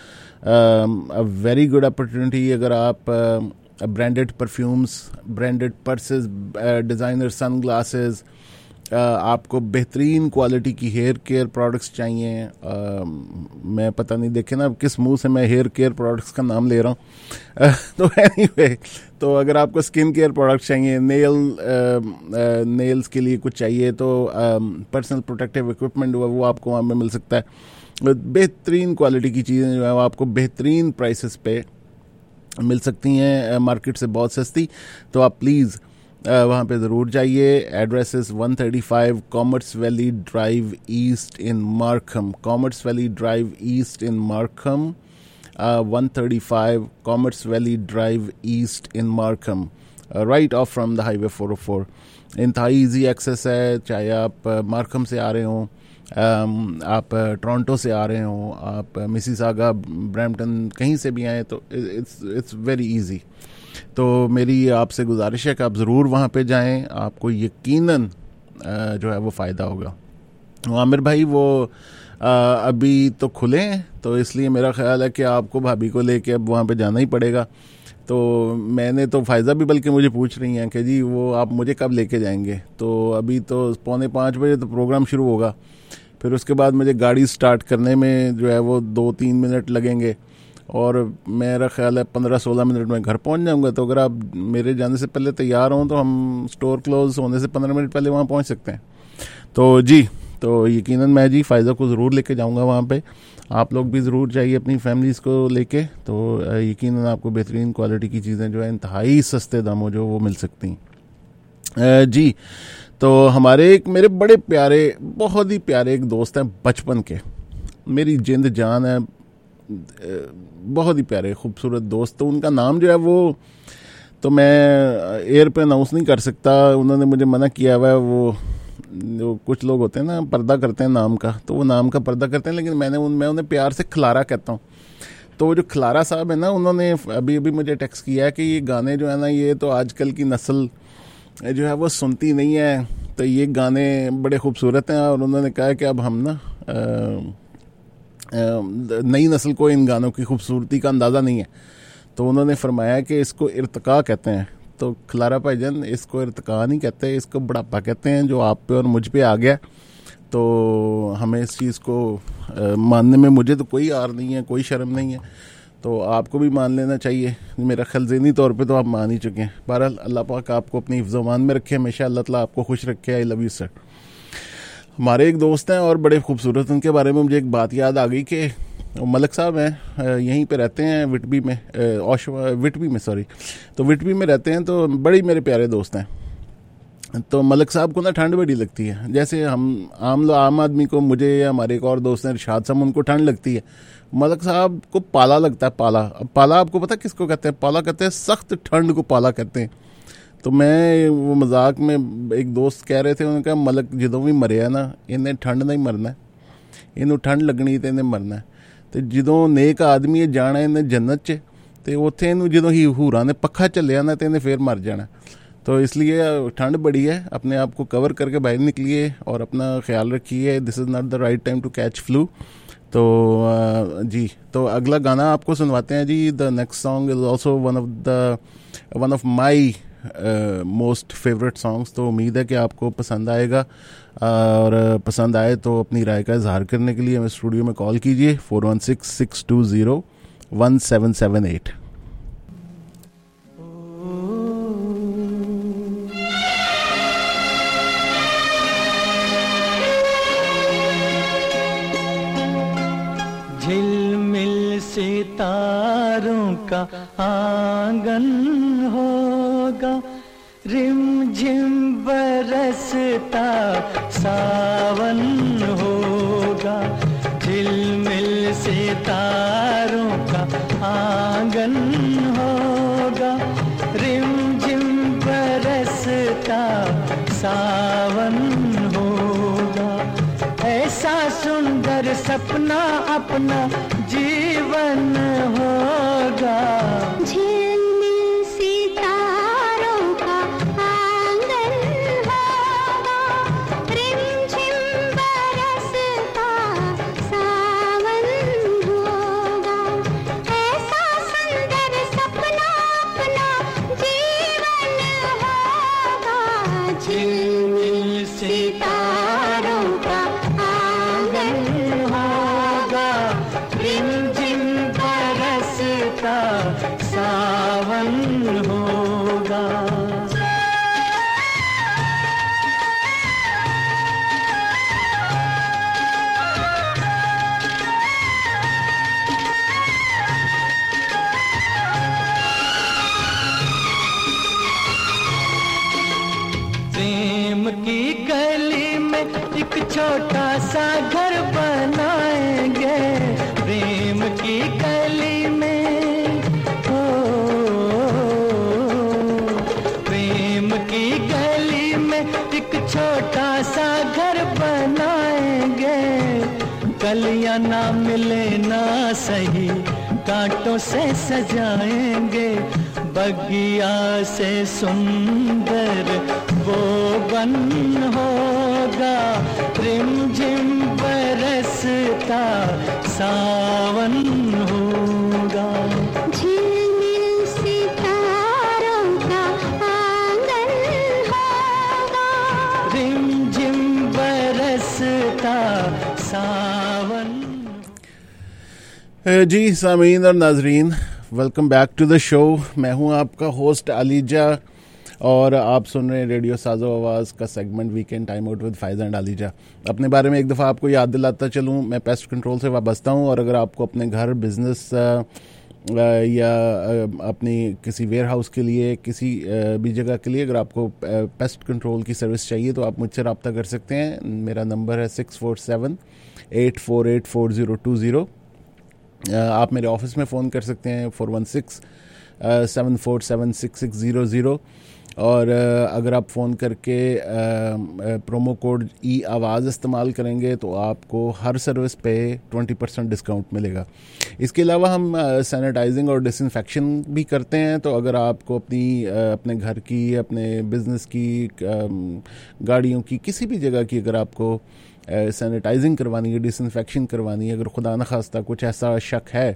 a very good opportunity. अगर आप branded perfumes, branded purses, designer sunglasses, आपको बेहतरीन क्वालिटी की हेयर केयर प्रोडक्ट्स चाहिए, uh, मैं पता नहीं देखे ना किस मुंह से मैं हेयर केयर प्रोडक्ट्स का नाम ले रहा हूँ। uh, तो एनीवे anyway, तो अगर आपको स्किन केयर प्रोडक्ट्स चाहिए, नेल uh, uh, नेल्स के लिए कुछ चाहिए, तो पर्सनल प्रोटेक्टिव इक्विपमेंट वो आपको वहाँ पे मिल सकता है। बेहतरीन क्वालिटी की चीज़ें जो है वो आपको बेहतरीन प्राइसेस पे मिल सकती हैं, मार्केट से बहुत सस्ती। तो आप प्लीज़ वहाँ पे ज़रूर जाइए। Address is one thirty five Commerce Valley Drive East in Markham, Commerce Valley Drive East in Markham, one thirty five Commerce Valley Drive East in Markham, right off from the highway four O four. इंतहाई easy access है, चाहे आप Markham से आ रहे हों, Um, आप Toronto से आ रहे हो, आप मिसिसागा, ब्रैम्पटन, कहीं से भी आए, तो इट्स इट्स वेरी इजी। तो मेरी आपसे गुजारिश है कि आप ज़रूर वहाँ पे जाएं, आपको यकीनन जो है वो फ़ायदा होगा। आमिर भाई वो आ, अभी तो खुले हैं, तो इसलिए मेरा ख़्याल है कि आपको भाभी को लेके अब वहाँ पे जाना ही पड़ेगा। तो मैंने तो फ़ायदा भी बल्कि मुझे पूछ रही हैं कि जी वो आप मुझे कब लेके जाएंगे। तो अभी तो पौने पाँच बजे तो प्रोग्राम शुरू होगा, फिर उसके बाद मुझे गाड़ी स्टार्ट करने में जो है वो दो तीन मिनट लगेंगे, और मेरा ख्याल है पंद्रह सोलह मिनट में घर पहुंच जाऊंगा। तो अगर आप मेरे जाने से पहले तैयार हों तो हम स्टोर क्लोज होने से पंद्रह मिनट पहले वहाँ पहुँच सकते हैं। तो जी, तो यकीनन मैं जी फ़ायदा को ज़रूर लेके जाऊंगा वहाँ पे। आप लोग भी ज़रूर जाइए अपनी फैमिलीज़ को लेके, तो यकीनन आपको बेहतरीन क्वालिटी की चीज़ें जो है इंतहाई सस्ते दामों जो वो मिल सकती हैं। जी, तो हमारे एक मेरे बड़े प्यारे, बहुत ही प्यारे एक दोस्त हैं बचपन के, मेरी जिंद जान है, बहुत ही प्यारे खूबसूरत दोस्त। तो उनका नाम जो है वो तो मैं एयर पे अनाउंस नहीं कर सकता, उन्होंने मुझे मना किया हुआ है। वो जो कुछ लोग होते हैं ना पर्दा करते हैं नाम का, तो वो नाम का पर्दा करते हैं, लेकिन मैंने उन मैं उन्हें प्यार से खलारा कहता हूँ। तो वो जो खलारा साहब है ना, उन्होंने अभी अभी मुझे टेक्स्ट किया है कि ये गाने जो है ना ये तो आजकल की नस्ल जो है वो सुनती नहीं है, तो ये गाने बड़े खूबसूरत हैं। और उन्होंने कहा कि अब हम ना नई नस्ल को इन गानों की खूबसूरती का अंदाज़ा नहीं है, तो उन्होंने फरमाया कि इसको इर्तिका कहते हैं। तो खलारा भाईजान, इसको इर्तिका नहीं कहते, इसको बुढ़ापा कहते हैं, जो आप पे और मुझ पे आ गया। तो हमें इस चीज़ को आ, मानने में मुझे तो कोई आर नहीं है, कोई शर्म नहीं है, तो आपको भी मान लेना चाहिए। मेरा ख्याल ज़हनी तौर पे तो आप मान ही चुके हैं। बहरहाल अल्लाह पाक आपको अपनी हिफ्ज़-ओ-मान में रखे, हमेशा अल्लाह ताला आपको खुश रखे। I love you sir. हमारे एक दोस्त हैं और बड़े खूबसूरत, उनके बारे में मुझे एक बात याद आ गई कि मलक साहब हैं, यहीं पे रहते हैं विटबी में, विटबी में सॉरी तो विटबी में रहते हैं। तो बड़ी मेरे प्यारे दोस्त हैं। तो मलक साहब को ना ठंड बड़ी लगती है, जैसे हम आम लो आम आदमी को, मुझे या हमारे एक और दोस्त हैं इरशाद साहब, उनको ठंड लगती है। मलक साहब को पाला लगता है। पाला, अब पाला आपको पता किसको कहते हैं? पाला कहते हैं सख्त ठंड को पाला कहते हैं। तो मैं वो मजाक में एक दोस्त कह रहे थे, उन्होंने कहा मलक ਜਦੋਂ भी मरिया ना इन्हें ठंड नहीं मरना, इन्हों ठंड लगनी तो इन्हें मरना है। तो ਜਦੋਂ नेक आदमी जाना इन्हें जन्नत च, तो उत्थे इन्हू ਜਦੋਂ ही हूरां ने पखा झलिया ना तो इन्हें फिर मर जाना। तो इसलिए ठंड बड़ी है, अपने आप को कवर करके बाहर निकलिए और अपना ख्याल रखिए। This is not the right time to catch flu. तो जी, तो अगला गाना आपको सुनवाते हैं जी। The next song is also one of the one of my most favourite songs. तो उम्मीद है कि आपको पसंद आएगा, और पसंद आए तो अपनी राय का इजहार करने के लिए हमें स्टूडियो में कॉल कीजिए four one six six two zero one seven seven eight. झिलमिल से सितारों का आंगन होगा, रिम झिम बरसता सावन होगा, झिलमिल सितारों का आंगन होगा, रिम झिम बरसता सावन होगा। ऐसा सुंदर सपना अपना जीवन होगा, झिलमिल सितारों का आंगन होगा, रिमझिम बरसता सावन होगा। ऐसा सुंदर सपना अपना जीवन होगा, झिलमिल सितारों का आंगन होगा, रिमझिम बरसता सावन होगा। प्रेम की गली में एक छोटा सा घर बनाएंगे, प्रेम की गली में, ओ, प्रेम की गली में एक छोटा सा घर बनाएंगे, कलियां ना मिले ना सही कांटों से सजाएंगे, बगिया से सुंदर वो बन होगा, रिमझिम बरसता सावन होगा। झिलमिल सितारों का आंगन होगा, रिमझिम बरसता सावन। जी सामीन और नाजरीन, welcome back to the show. मैं हूं आपका होस्ट अलीजा और आप सुन रहे हैं रेडियो साजो आवाज़ का segment weekend time out with Faiz and Aliza. अपने बारे में एक दफ़ा आपको याद दिलाता चलूं, मैं पेस्ट कंट्रोल से वाबस्ता हूं, और अगर आपको अपने घर, बिजनेस या अपनी किसी वेयर हाउस के लिए, किसी भी जगह के लिए अगर आपको पेस्ट कंट्रोल की सर्विस चाहिए तो आप मुझसे रब्ता कर सकते हैं। मेरा नंबर है six four seven eight four eight four zero two zero. आप मेरे ऑफिस में फ़ोन कर सकते हैं four one six seven four seven six six zero zero, और अगर आप फ़ोन करके प्रोमो कोड ई आवाज़ इस्तेमाल करेंगे तो आपको हर सर्विस पे ट्वेंटी परसेंट डिस्काउंट मिलेगा। इसके अलावा हम सैनिटाइजिंग और डिसइंफेक्शन भी करते हैं, तो अगर आपको अपनी अपने घर की, अपने बिज़नेस की, गाड़ियों की, किसी भी जगह की अगर आपको सैनिटाइजिंग करवानी है, डिसइंफेक्शन करवानी है, अगर खुदा न खास्ता कुछ ऐसा शक है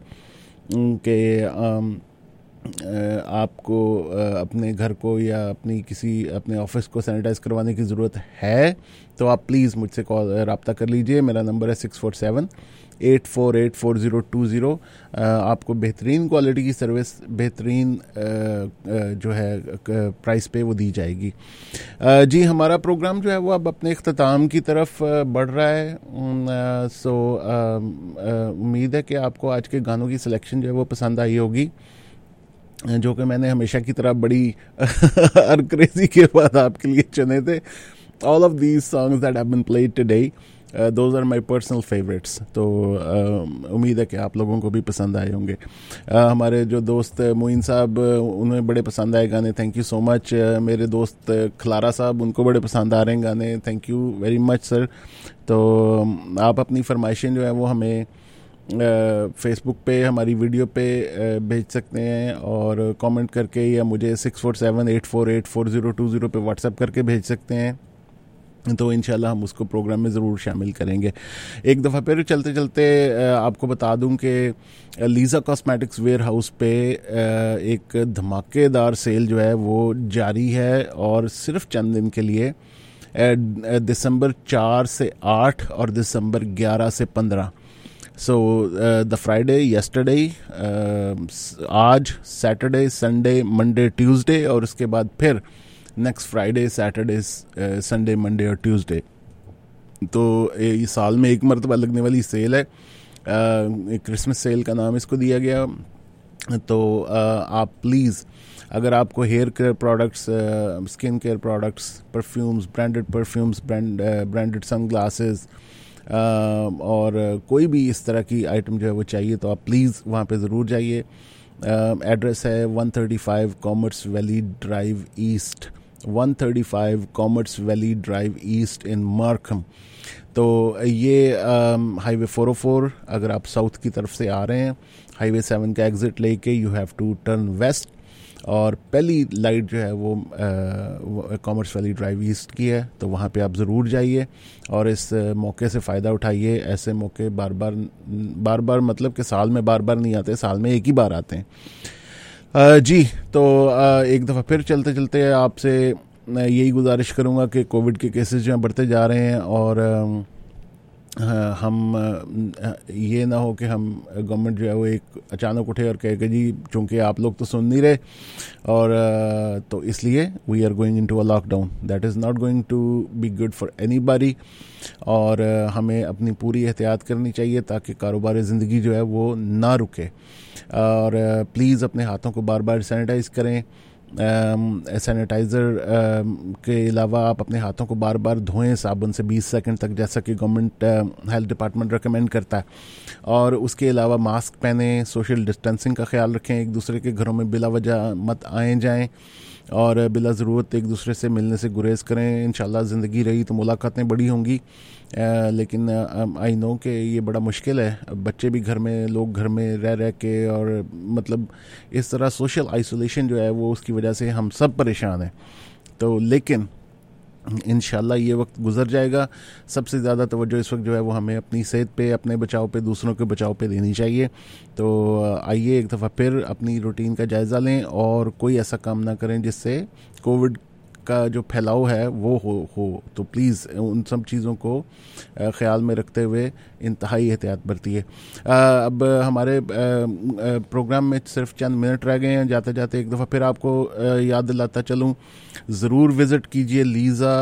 कि आपको अपने घर को या अपनी किसी अपने ऑफिस को सैनिटाइज करवाने की ज़रूरत है, तो आप प्लीज़ मुझसे कॉल रब्ता कर लीजिए। मेरा नंबर है six four seven eight four eight four zero two zero. आपको बेहतरीन क्वालिटी की सर्विस, बेहतरीन जो है प्राइस पे वो दी जाएगी। जी, हमारा प्रोग्राम जो है वो अब अपने इख्तिताम की तरफ बढ़ रहा है। सो उम्मीद है कि आपको आज के गानों की सिलेक्शन जो है वो पसंद आई होगी, जो कि मैंने हमेशा की तरह बड़ी अरक्रेजी के बाद आपके लिए चुने थे। All of these songs that have been played today, those are my personal favourites. तो uh, उम्मीद है कि आप लोगों को भी पसंद आए होंगे। uh, हमारे जो दोस्त मोइन साहब, उन्हें बड़े पसंद आए गाने, thank you so much. uh, मेरे दोस्त खलारा साहब, उनको बड़े पसंद आ रहे हैं गाने, thank you very much sir. तो आप अपनी फरमाइशें जो है वो हमें फेसबुक पे हमारी वीडियो पे भेज सकते हैं, और कमेंट करके, या मुझे six four seven eight four eight four zero two zero पे व्हाट्सएप करके भेज सकते हैं। तो इंशाल्लाह हम उसको प्रोग्राम में ज़रूर शामिल करेंगे। एक दफ़ा फिर चलते चलते आपको बता दूं कि लीज़ा कॉस्मेटिक्स वेयर हाउस पे एक धमाकेदार सेल जो है वो जारी है, और सिर्फ चंद दिन के लिए, दिसंबर चार से आठ और दिसंबर ग्यारह से पंद्रह। सो द फ्राइडे येस्टरडे, आज सैटरडे, संडे, मंडे, ट्यूसडे, और उसके बाद फिर next Friday, Saturday, Sunday, Monday और ट्यूसडे। तो ये साल में एक मरतबा लगने वाली सेल है, क्रिसमस सेल का नाम इसको दिया गया। तो आप प्लीज़ अगर आपको hair care products, skin care products, perfumes, branded perfumes, brand branded sunglasses और कोई भी इस तरह की आइटम जो है वो चाहिए तो आप प्लीज़ वहाँ पे ज़रूर जाइए। एड्रेस है one thirty five Commerce Valley Drive East, one thirty five Commerce Valley Drive East in Markham. तो ये हाईवे फोर ओ फोर, अगर आप साउथ की तरफ से आ रहे हैं हाईवे सेवन का एग्ज़िट लेके you have to turn west, और पहली लाइट जो है वो कॉमर्स वैली ड्राइव ईस्ट की है, तो वहाँ पे आप ज़रूर जाइए और इस मौके से फ़ायदा उठाइए। ऐसे मौके बार बार बार बार मतलब कि साल में बार बार नहीं आते, साल में एक ही बार आते हैं। जी, तो एक दफ़ा फिर चलते चलते आपसे यही गुजारिश करूँगा कि कोविड के केसेस जो हैं बढ़ते जा रहे हैं, और हम ये ना हो कि हम गवर्नमेंट जो है वो एक अचानक उठे और कहे कि जी चूँकि आप लोग तो सुन नहीं रहे और तो इसलिए we are going into a lockdown. That is not going to be good for anybody, और हमें अपनी पूरी एहतियात करनी चाहिए ताकि कारोबार ज़िंदगी जो है वो ना रुके। और प्लीज़ अपने हाथों को बार बार सैनिटाइज़ करें। सैनिटाइज़र के अलावा आप अपने हाथों को बार बार धोएं साबुन से बीस सेकंड तक, जैसा कि गवर्नमेंट हेल्थ डिपार्टमेंट रेकमेंड करता है। और उसके अलावा मास्क पहने, सोशल डिस्टेंसिंग का ख्याल रखें, एक दूसरे के घरों में बिला वजह मत आए जाएं और बिला ज़रूरत एक दूसरे से मिलने से गुरेज करें। इंशाल्लाह ज़िंदगी रही तो मुलाकातें बड़ी होंगी, आ, लेकिन आई नो कि ये बड़ा मुश्किल है। बच्चे भी घर में, लोग घर में रह रह के, और मतलब इस तरह सोशल आइसोलेशन जो है वो उसकी वजह से हम सब परेशान हैं। तो लेकिन इंशाल्लाह ये वक्त गुजर जाएगा। सबसे ज़्यादा तवज्जो इस वक्त जो है वो हमें अपनी सेहत पे, अपने बचाव पे, दूसरों के बचाव पे देनी चाहिए। तो आइए एक दफ़ा फिर अपनी रूटीन का जायज़ा लें और कोई ऐसा काम ना करें जिससे कोविड का जो फैलाव है वो हो हो तो प्लीज़ उन सब चीज़ों को ख्याल में रखते हुए इंतहाई एहतियात बरतिए। अब हमारे प्रोग्राम में सिर्फ चंद मिनट रह गए हैं। जाते जाते एक दफ़ा फिर आपको याद दिलाता चलूँ, ज़रूर विज़िट कीजिए Lisa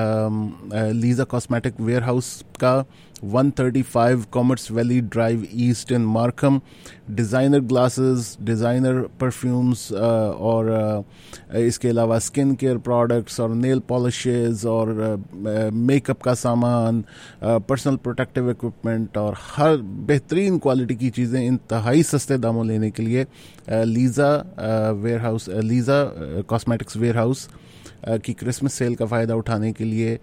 Lisa Cosmetic Warehouse का, one thirty five Commerce Valley Drive East in Markham. Designer glasses, designer perfumes और uh, इसके अलावा स्किन केयर प्रोडक्ट्स और नेल पॉलिशेस और मेकअप uh, का सामान, पर्सनल प्रोटेक्टिव इक्विपमेंट और हर बेहतरीन क्वालिटी की चीज़ें इंतहाई सस्ते दामों लेने के लिए Lisa Warehouse, Lisa cosmetics Warehouse की क्रिसमस सेल का फ़ायदा उठाने के लिए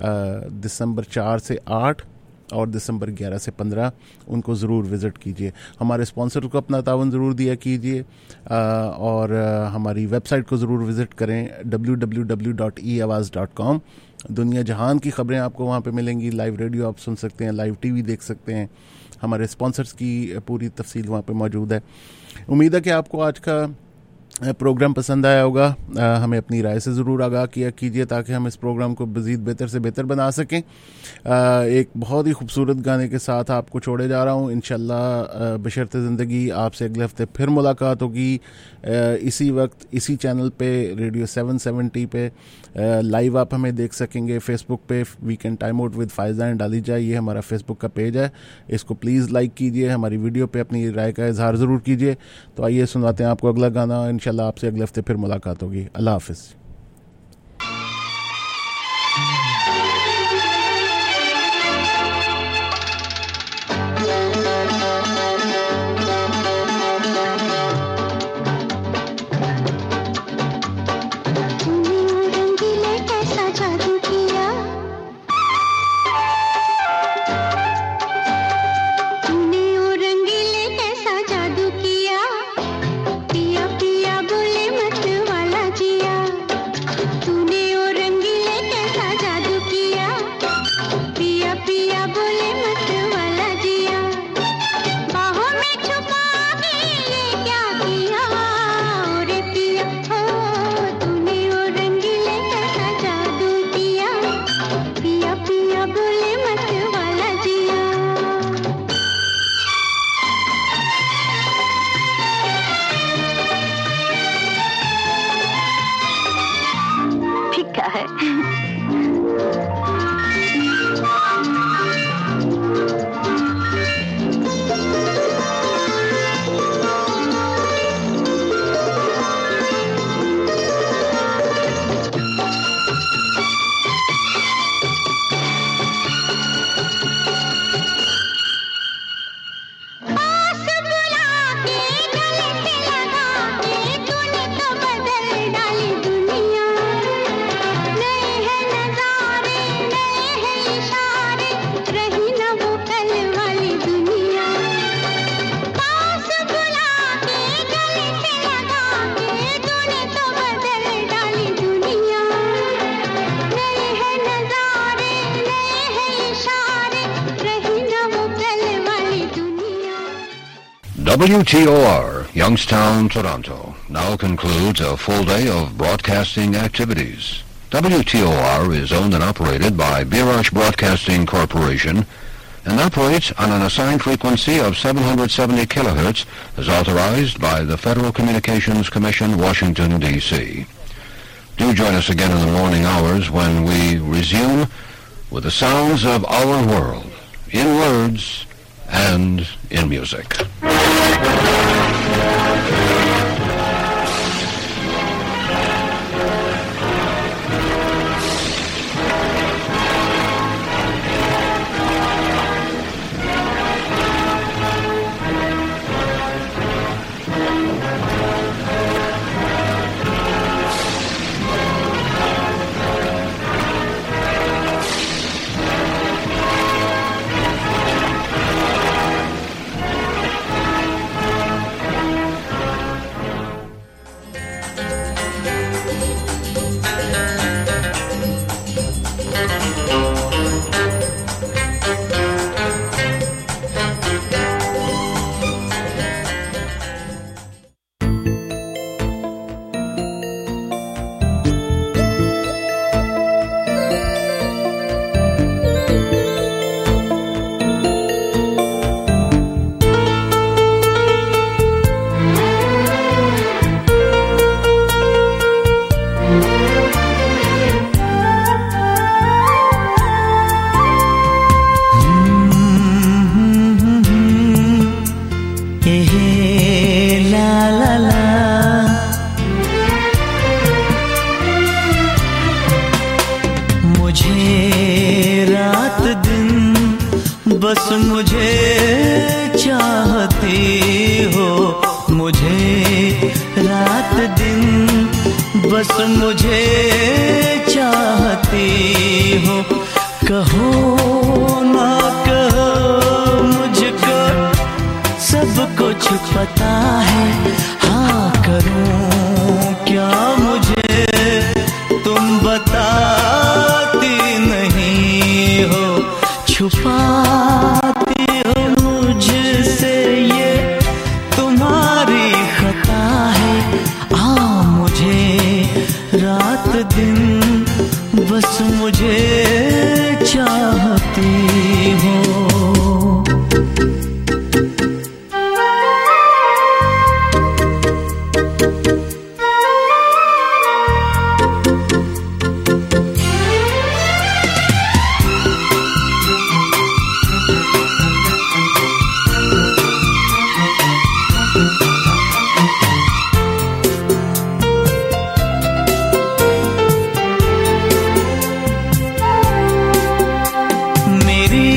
दिसंबर चार से आठ और दिसंबर ग्यारह से पंद्रह उनको ज़रूर विज़िट कीजिए। हमारे स्पॉन्सर को अपना तावन ज़रूर दिया कीजिए, और हमारी वेबसाइट को ज़रूर विज़िट करें डब्ल्यू डब्ल्यू डब्ल्यू डॉट ई आवाज़ डॉट कॉम। दुनिया जहान की ख़बरें आपको वहाँ पे मिलेंगी, लाइव रेडियो आप सुन सकते हैं, लाइव टीवी देख सकते हैं, हमारे स्पॉन्सर्स की पूरी तफसील वहाँ पे मौजूद है। उम्मीद है कि आपको आज का प्रोग्राम पसंद आया होगा। हमें अपनी राय से ज़रूर आगाह किया कीजिए ताकि हम इस प्रोग्राम को मज़ीद बेहतर से बेहतर बना सकें। आ, एक बहुत ही खूबसूरत गाने के साथ आपको छोड़े जा रहा हूँ। इंशाल्लाह बशर्ते ज़िंदगी आपसे अगले हफ्ते फिर मुलाकात होगी, इसी वक्त इसी चैनल पे, रेडियो सेवन सेवेंटी पे लाइव आप हमें देख सकेंगे। फेसबुक पे weekend time out with Faiza and Aliza, ये हमारा फेसबुक का पेज है, इसको प्लीज़ लाइक कीजिए। हमारी वीडियो पे अपनी राय का इजहार ज़रूर कीजिए। तो आइए सुनाते हैं आपको अगला गाना। इंशाल्लाह आपसे अगले हफ्ते फिर मुलाकात होगी। अल्लाह हाफिज़। है। W T O R, Youngstown, Toronto, now concludes a full day of broadcasting activities. W T O R is owned and operated by Birash Broadcasting Corporation and operates on an assigned frequency of seven hundred seventy kilohertz as authorized by the Federal Communications Commission, Washington, D C Do join us again in the morning hours when we resume with the sounds of our world, in words and in music. मेरी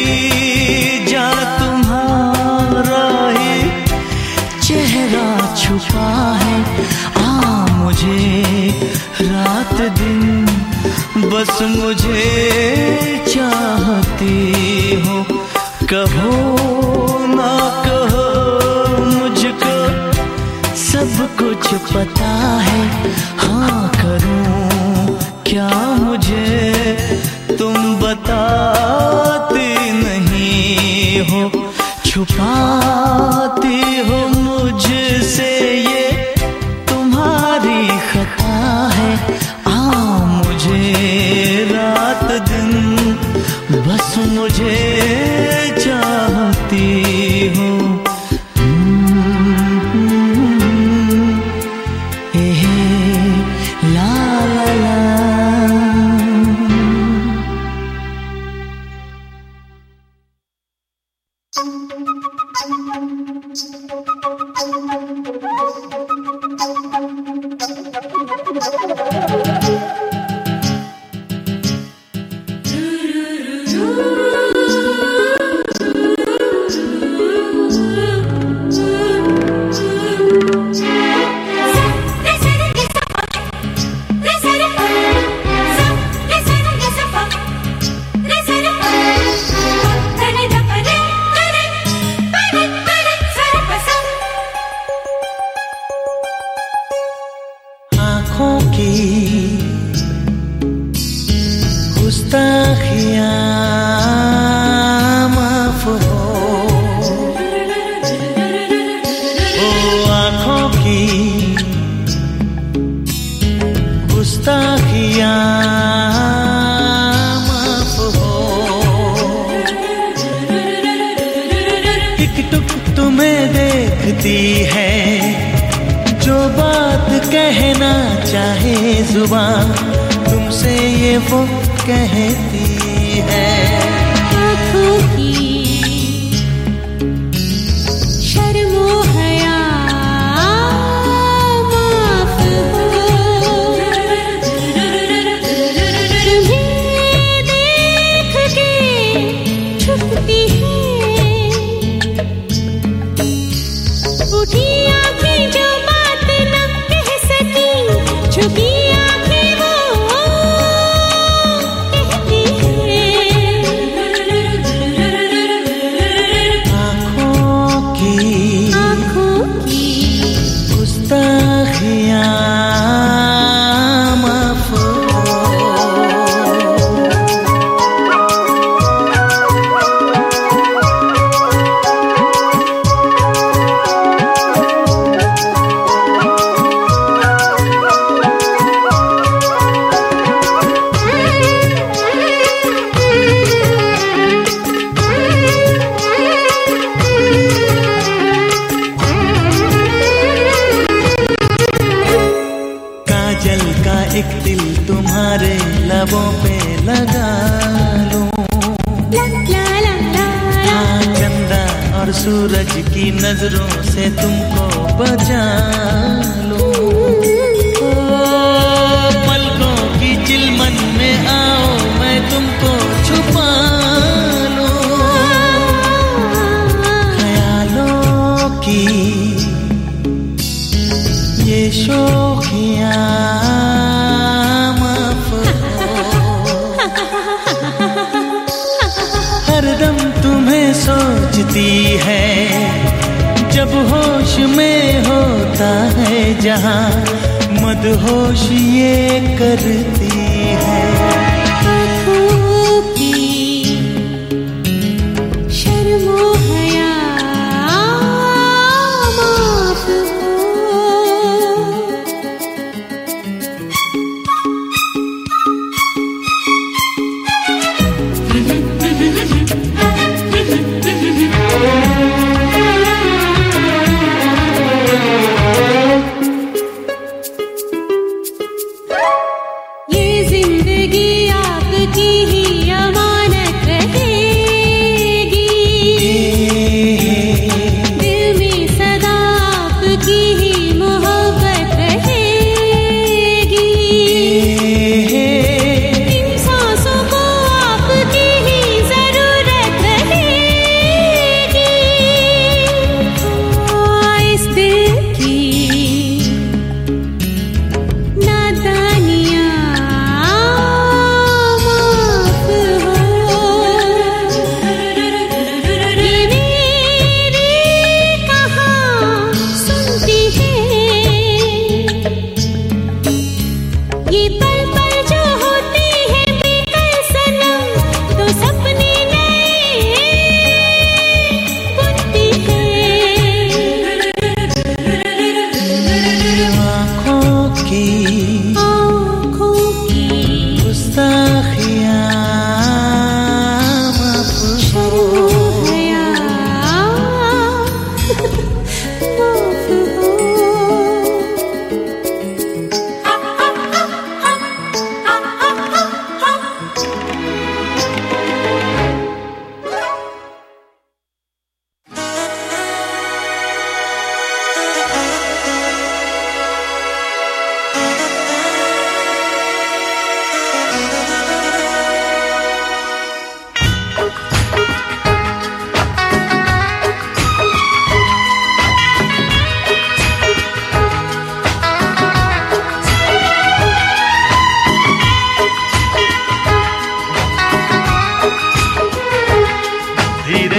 जा तुम्हारा ही चेहरा छुपा है। आ मुझे रात दिन बस मुझे चाहती हो, कहो ना कहो मुझको सब कुछ पता है। हाँ करूं क्या मुझे तुम बताती नहीं हो, छुपाती हो मुझसे ये तुम्हारी खता है। आ मुझे रात दिन बस मुझे चाहती हो।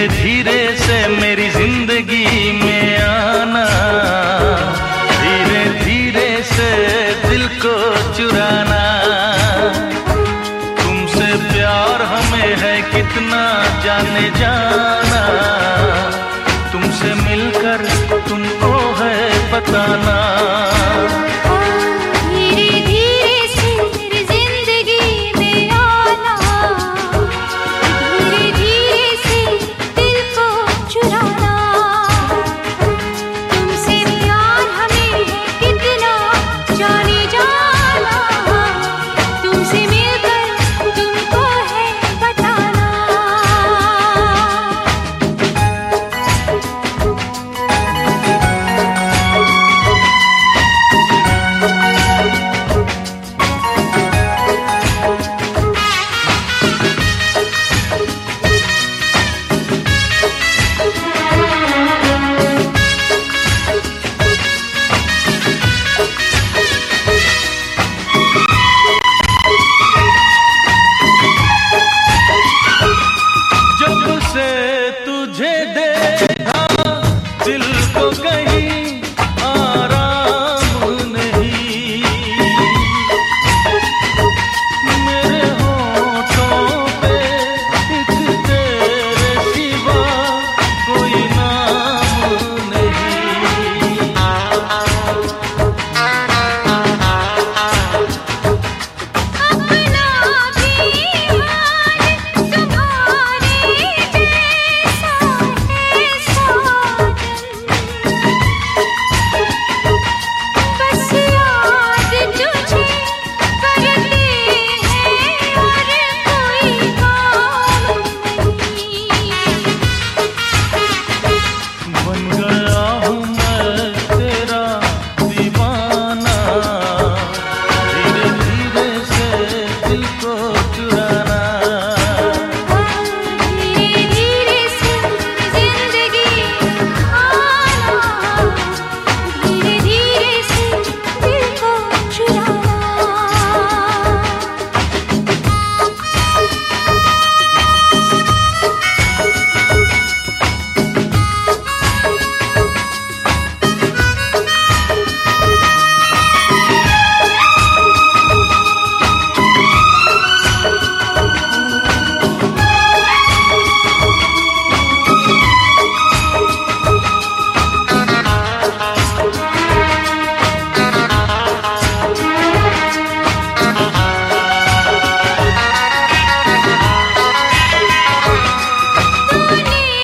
धीरे धीरे से मेरी जिंदगी में आना, धीरे धीरे से दिल को चुराना। तुमसे प्यार हमें है कितना जाने जाना, तुमसे मिलकर तुमको है बताना।